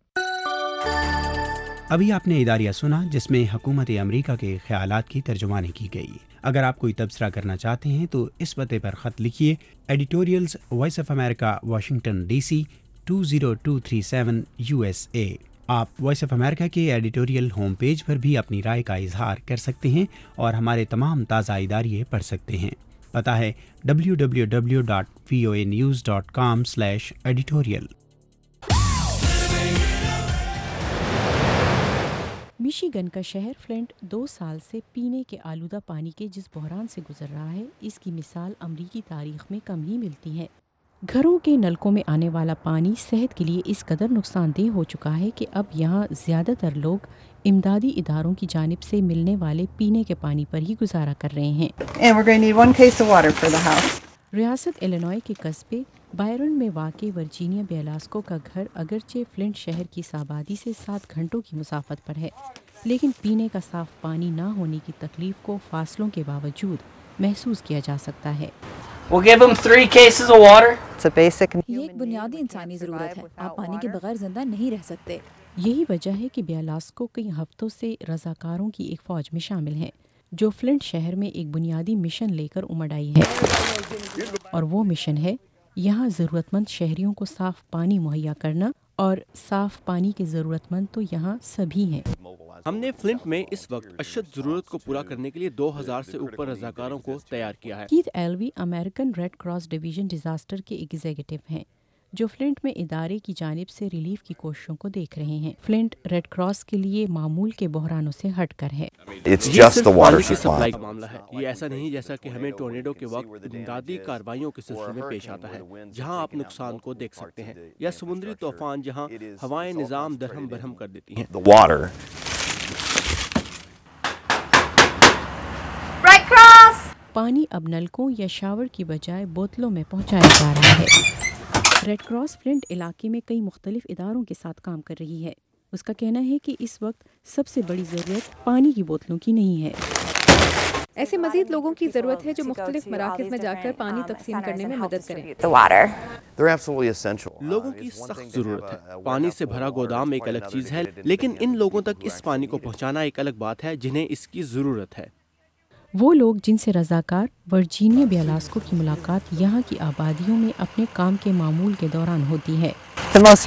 अभी आपने इदारिया सुना जिसमें हुकूमत अमरीका के ख्यालात की तर्जुमानी की गई। अगर आप कोई तबसरा करना चाहते हैं तो इस पते पर ख़त लिखिए editorials voice of America Washington DC 20237 USA। आप वॉइस ऑफ अमेरिका के एडिटोरियल होम पेज पर भी अपनी राय का इजहार कर सकते हैं और हमारे तमाम ताज़ा इदारिये पढ़ सकते हैं। پتہ ہے www.voanews.com/editorial۔ میشیگن کا شہر فلنٹ 2 سال سے پینے کے آلودہ پانی کے جس بحران سے گزر رہا ہے، اس کی مثال امریکی تاریخ میں کم ہی ملتی ہے۔ گھروں کے نلکوں میں آنے والا پانی صحت کے لیے اس قدر نقصان دہ ہو چکا ہے کہ اب یہاں زیادہ تر لوگ امدادی اداروں کی جانب سے ملنے والے پینے کے پانی پر ہی گزارا کر رہے ہیں۔ ریاست الینوائے کے قصبے بائرن میں واقع ورجینیا بیلاسکو کا گھر اگرچہ فلنٹ شہر کی اس آبادی سے 7 گھنٹوں کی مسافت پر ہے، لیکن پینے کا صاف پانی نہ ہونے کی تکلیف کو فاصلوں کے باوجود محسوس کیا جا سکتا ہے۔ یہ ایک بنیادی انسانی ضرورت ہے، آپ پانی کے بغیر زندہ نہیں رہ سکتے۔ یہی وجہ ہے کہ بیلاسکو کئی ہفتوں سے رضاکاروں کی ایک فوج میں شامل ہیں جو فلنٹ شہر میں ایک بنیادی مشن لے کر امڑ آئی ہے، اور وہ مشن ہے یہاں ضرورت مند شہریوں کو صاف پانی مہیا کرنا، اور صاف پانی کے ضرورت مند تو یہاں سبھی ہیں۔ ہم نے فلنٹ میں اس وقت اشد ضرورت کو پورا کرنے کے لیے 2000 سے اوپر رضاکاروں کو تیار کیا ہے۔ Keith Elvey American Red Cross division disaster کے ایگزیکٹو ہیں جو فلنٹ میں ادارے کی جانب سے ریلیف کی کوششوں کو دیکھ رہے ہیں۔ فلنٹ ریڈ کراس کے لیے معمول کے بحرانوں سے ہٹ کر ہے۔ یہ صرف پانی کی سپلائی کا معاملہ ہے، یہ ایسا نہیں جیسا کہ ہمیں ٹورنیڈو کے وقت امدادی کارروائیوں کے سلسلے میں پیش آتا ہے، جہاں آپ نقصان کو دیکھ سکتے ہیں، یا سمندری طوفان جہاں ہوائیں نظام درہم برہم کر دیتی ہیں۔ پانی اب نلکوں یا شاور کی بجائے بوتلوں میں پہنچایا جا رہا ہے۔ ریڈ کراس فلنٹ علاقے میں کئی مختلف اداروں کے ساتھ کام کر رہی ہے۔ اس کا کہنا ہے کہ اس وقت سب سے بڑی ضرورت پانی کی بوتلوں کی نہیں ہے۔ ایسے مزید لوگوں کی ضرورت ہے جو مختلف مراکز میں جا کر پانی تقسیم کرنے میں مدد کریں۔ لوگوں کی سخت ضرورت ہے۔ پانی سے بھرا گودام ایک الگ چیز ہے، لیکن ان لوگوں تک اس پانی کو پہنچانا ایک الگ بات ہے جنہیں اس کی ضرورت ہے۔ وہ لوگ جن سے رضاکار ورجینیا بیلاسکو کی ملاقات یہاں کی آبادیوں میں اپنے کام کے معمول کے دوران ہوتی ہے۔ یہ دیکھ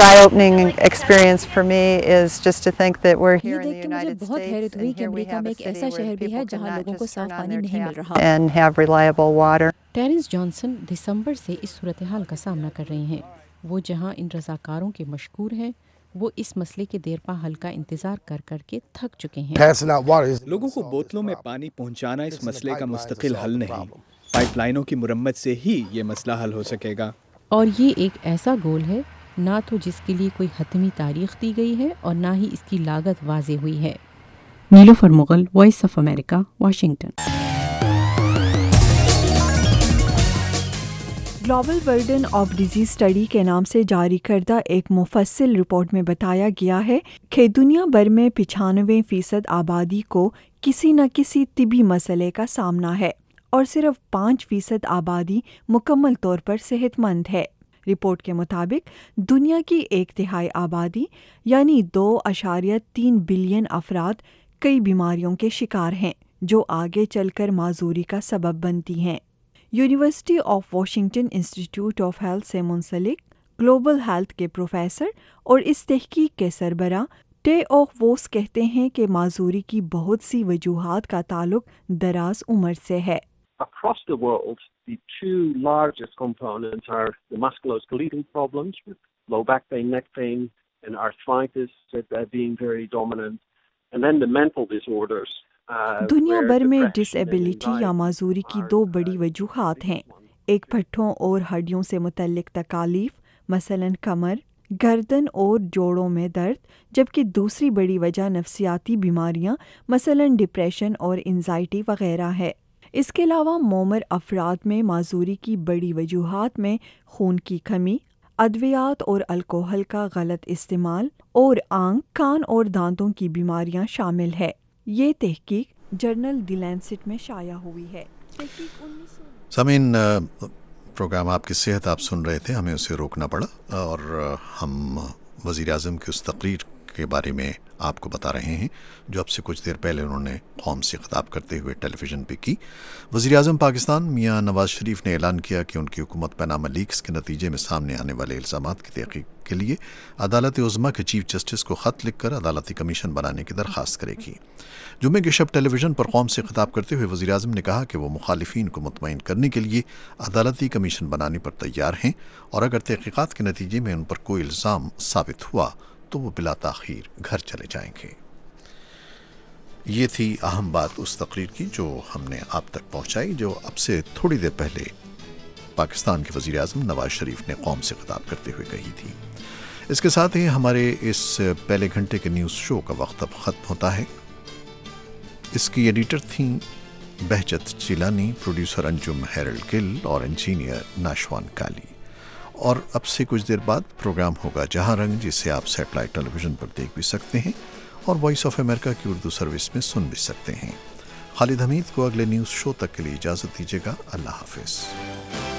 کے مجھے بہت حیرت ہوئی کہ امریکہ میں ایک ایسا شہر بھی ہے جہاں لوگوں کو صاف پانی نہیں مل رہا۔ ٹیرنس جانسن دسمبر سے اس صورتحال کا سامنا کر رہے ہیں۔ وہ جہاں ان رضاکاروں کے مشکور ہیں، وہ اس مسئلے کے دیرپا حل کا انتظار کر کر کے تھک چکے ہیں۔ لوگوں کو بوتلوں میں پانی پہنچانا اس مسئلے کا مستقل حل نہیں، پائپ لائنوں کی مرمت سے ہی یہ مسئلہ حل ہو سکے گا۔ اور یہ ایک ایسا گول ہے نہ تو جس کے لیے کوئی حتمی تاریخ دی گئی ہے اور نہ ہی اس کی لاگت واضح ہوئی ہے۔ Nilofar Mughal, voice of America, Washington. Global burden of disease study کے نام سے جاری کردہ ایک مفصل رپورٹ میں بتایا گیا ہے کہ دنیا بھر میں 95% آبادی کو کسی نہ کسی طبی مسئلے کا سامنا ہے اور صرف 5% آبادی مکمل طور پر صحت مند ہے۔ رپورٹ کے مطابق دنیا کی 1/3 آبادی یعنی 2.3 بلین افراد کئی بیماریوں کے شکار ہیں جو آگے چل کر معذوری کا سبب بنتی ہیں۔ University of Washington institute of health سے منسلک گلوبل ہیلتھ کے پروفیسر اور اس تحقیق کے سربراہ ٹے آف ووس کہتے ہیں کہ معذوری کی بہت سی وجوہات کا تعلق دراز عمر سے ہے۔ Across the world, the 2 largest components are the musculoskeletal problems with low back pain, neck pain, and arthritis being very dominant, and then the mental disorders. دنیا بھر میں ڈس ایبلٹی یا معذوری کی 2 بڑی وجوہات ہیں، ایک پٹھوں اور ہڈیوں سے متعلق تکالیف مثلاً کمر، گردن اور جوڑوں میں درد، جبکہ دوسری بڑی وجہ نفسیاتی بیماریاں مثلاً ڈپریشن اور انزائٹی وغیرہ ہے۔ اس کے علاوہ مومر افراد میں معذوری کی بڑی وجوہات میں خون کی کمی، ادویات اور الکوہل کا غلط استعمال اور آنکھ، کان اور دانتوں کی بیماریاں شامل ہے۔ یہ تحقیق جرنل دی لینسٹ میں شائع ہوئی ہے۔ سامعین، پروگرام آپ کی صحت آپ سن رہے تھے، ہمیں اسے روکنا پڑا اور ہم وزیر اعظم کی اس تقریر के बारे में आपको बता रहे हैं, जो अब से कुछ देर पहले उन्होंने कौम से खिताब करते हुए टेलीविज़न पे की। वज़ीर-ए-आज़म पाकिस्तान मियां नवाज शरीफ ने ऐलान किया कि उनकी हुकूमत पनामा लीक्स के नतीजे में सामने आने वाले इल्ज़ामात की तहक़ीक़ के लिए अदालत उज़्मा के चीफ जस्टिस को ख़त लिखकर अदालती कमीशन बनाने की दरख्वास्त करेगी। जुमे के शब टेलीविज़न पर कौम से खिताब करते हुए वज़ीर-ए-आज़म ने कहा कि वो मुखालिफिन को मुतमईन करने के लिए अदालती कमीशन बनाने पर तैयार हैं और अगर तहक़ीक़ात के नतीजे में उन पर कोई इल्ज़ाम साबित हुआ तो वो बिला ताख़ीर घर चले जाएंगे। ये थी अहम बात उस तकरीर की जो हमने आप तक पहुँचाई, जो अब से थोड़ी देर पहले पाकिस्तान के वज़ीर-ए-आज़म नवाज शरीफ ने कौम से खिताब करते हुए कही थी। इसके साथ ही हमारे इस पहले घंटे के न्यूज़ शो का वक्त अब ख़त्म होता है। इसकी एडिटर थी Behjat Jilani, producer Anjum Harold Gill और इंजीनियर नाशवान काली। और अब से कुछ देर बाद प्रोग्राम होगा जहां रंग, जिसे आप सैटेलाइट टेलीविज़न पर देख भी सकते हैं और वॉइस ऑफ अमेरिका की उर्दू सर्विस में सुन भी सकते हैं। खालिद हमीद को अगले न्यूज़ शो तक के लिए इजाज़त दीजिएगा। अल्लाह हाफ़िज़।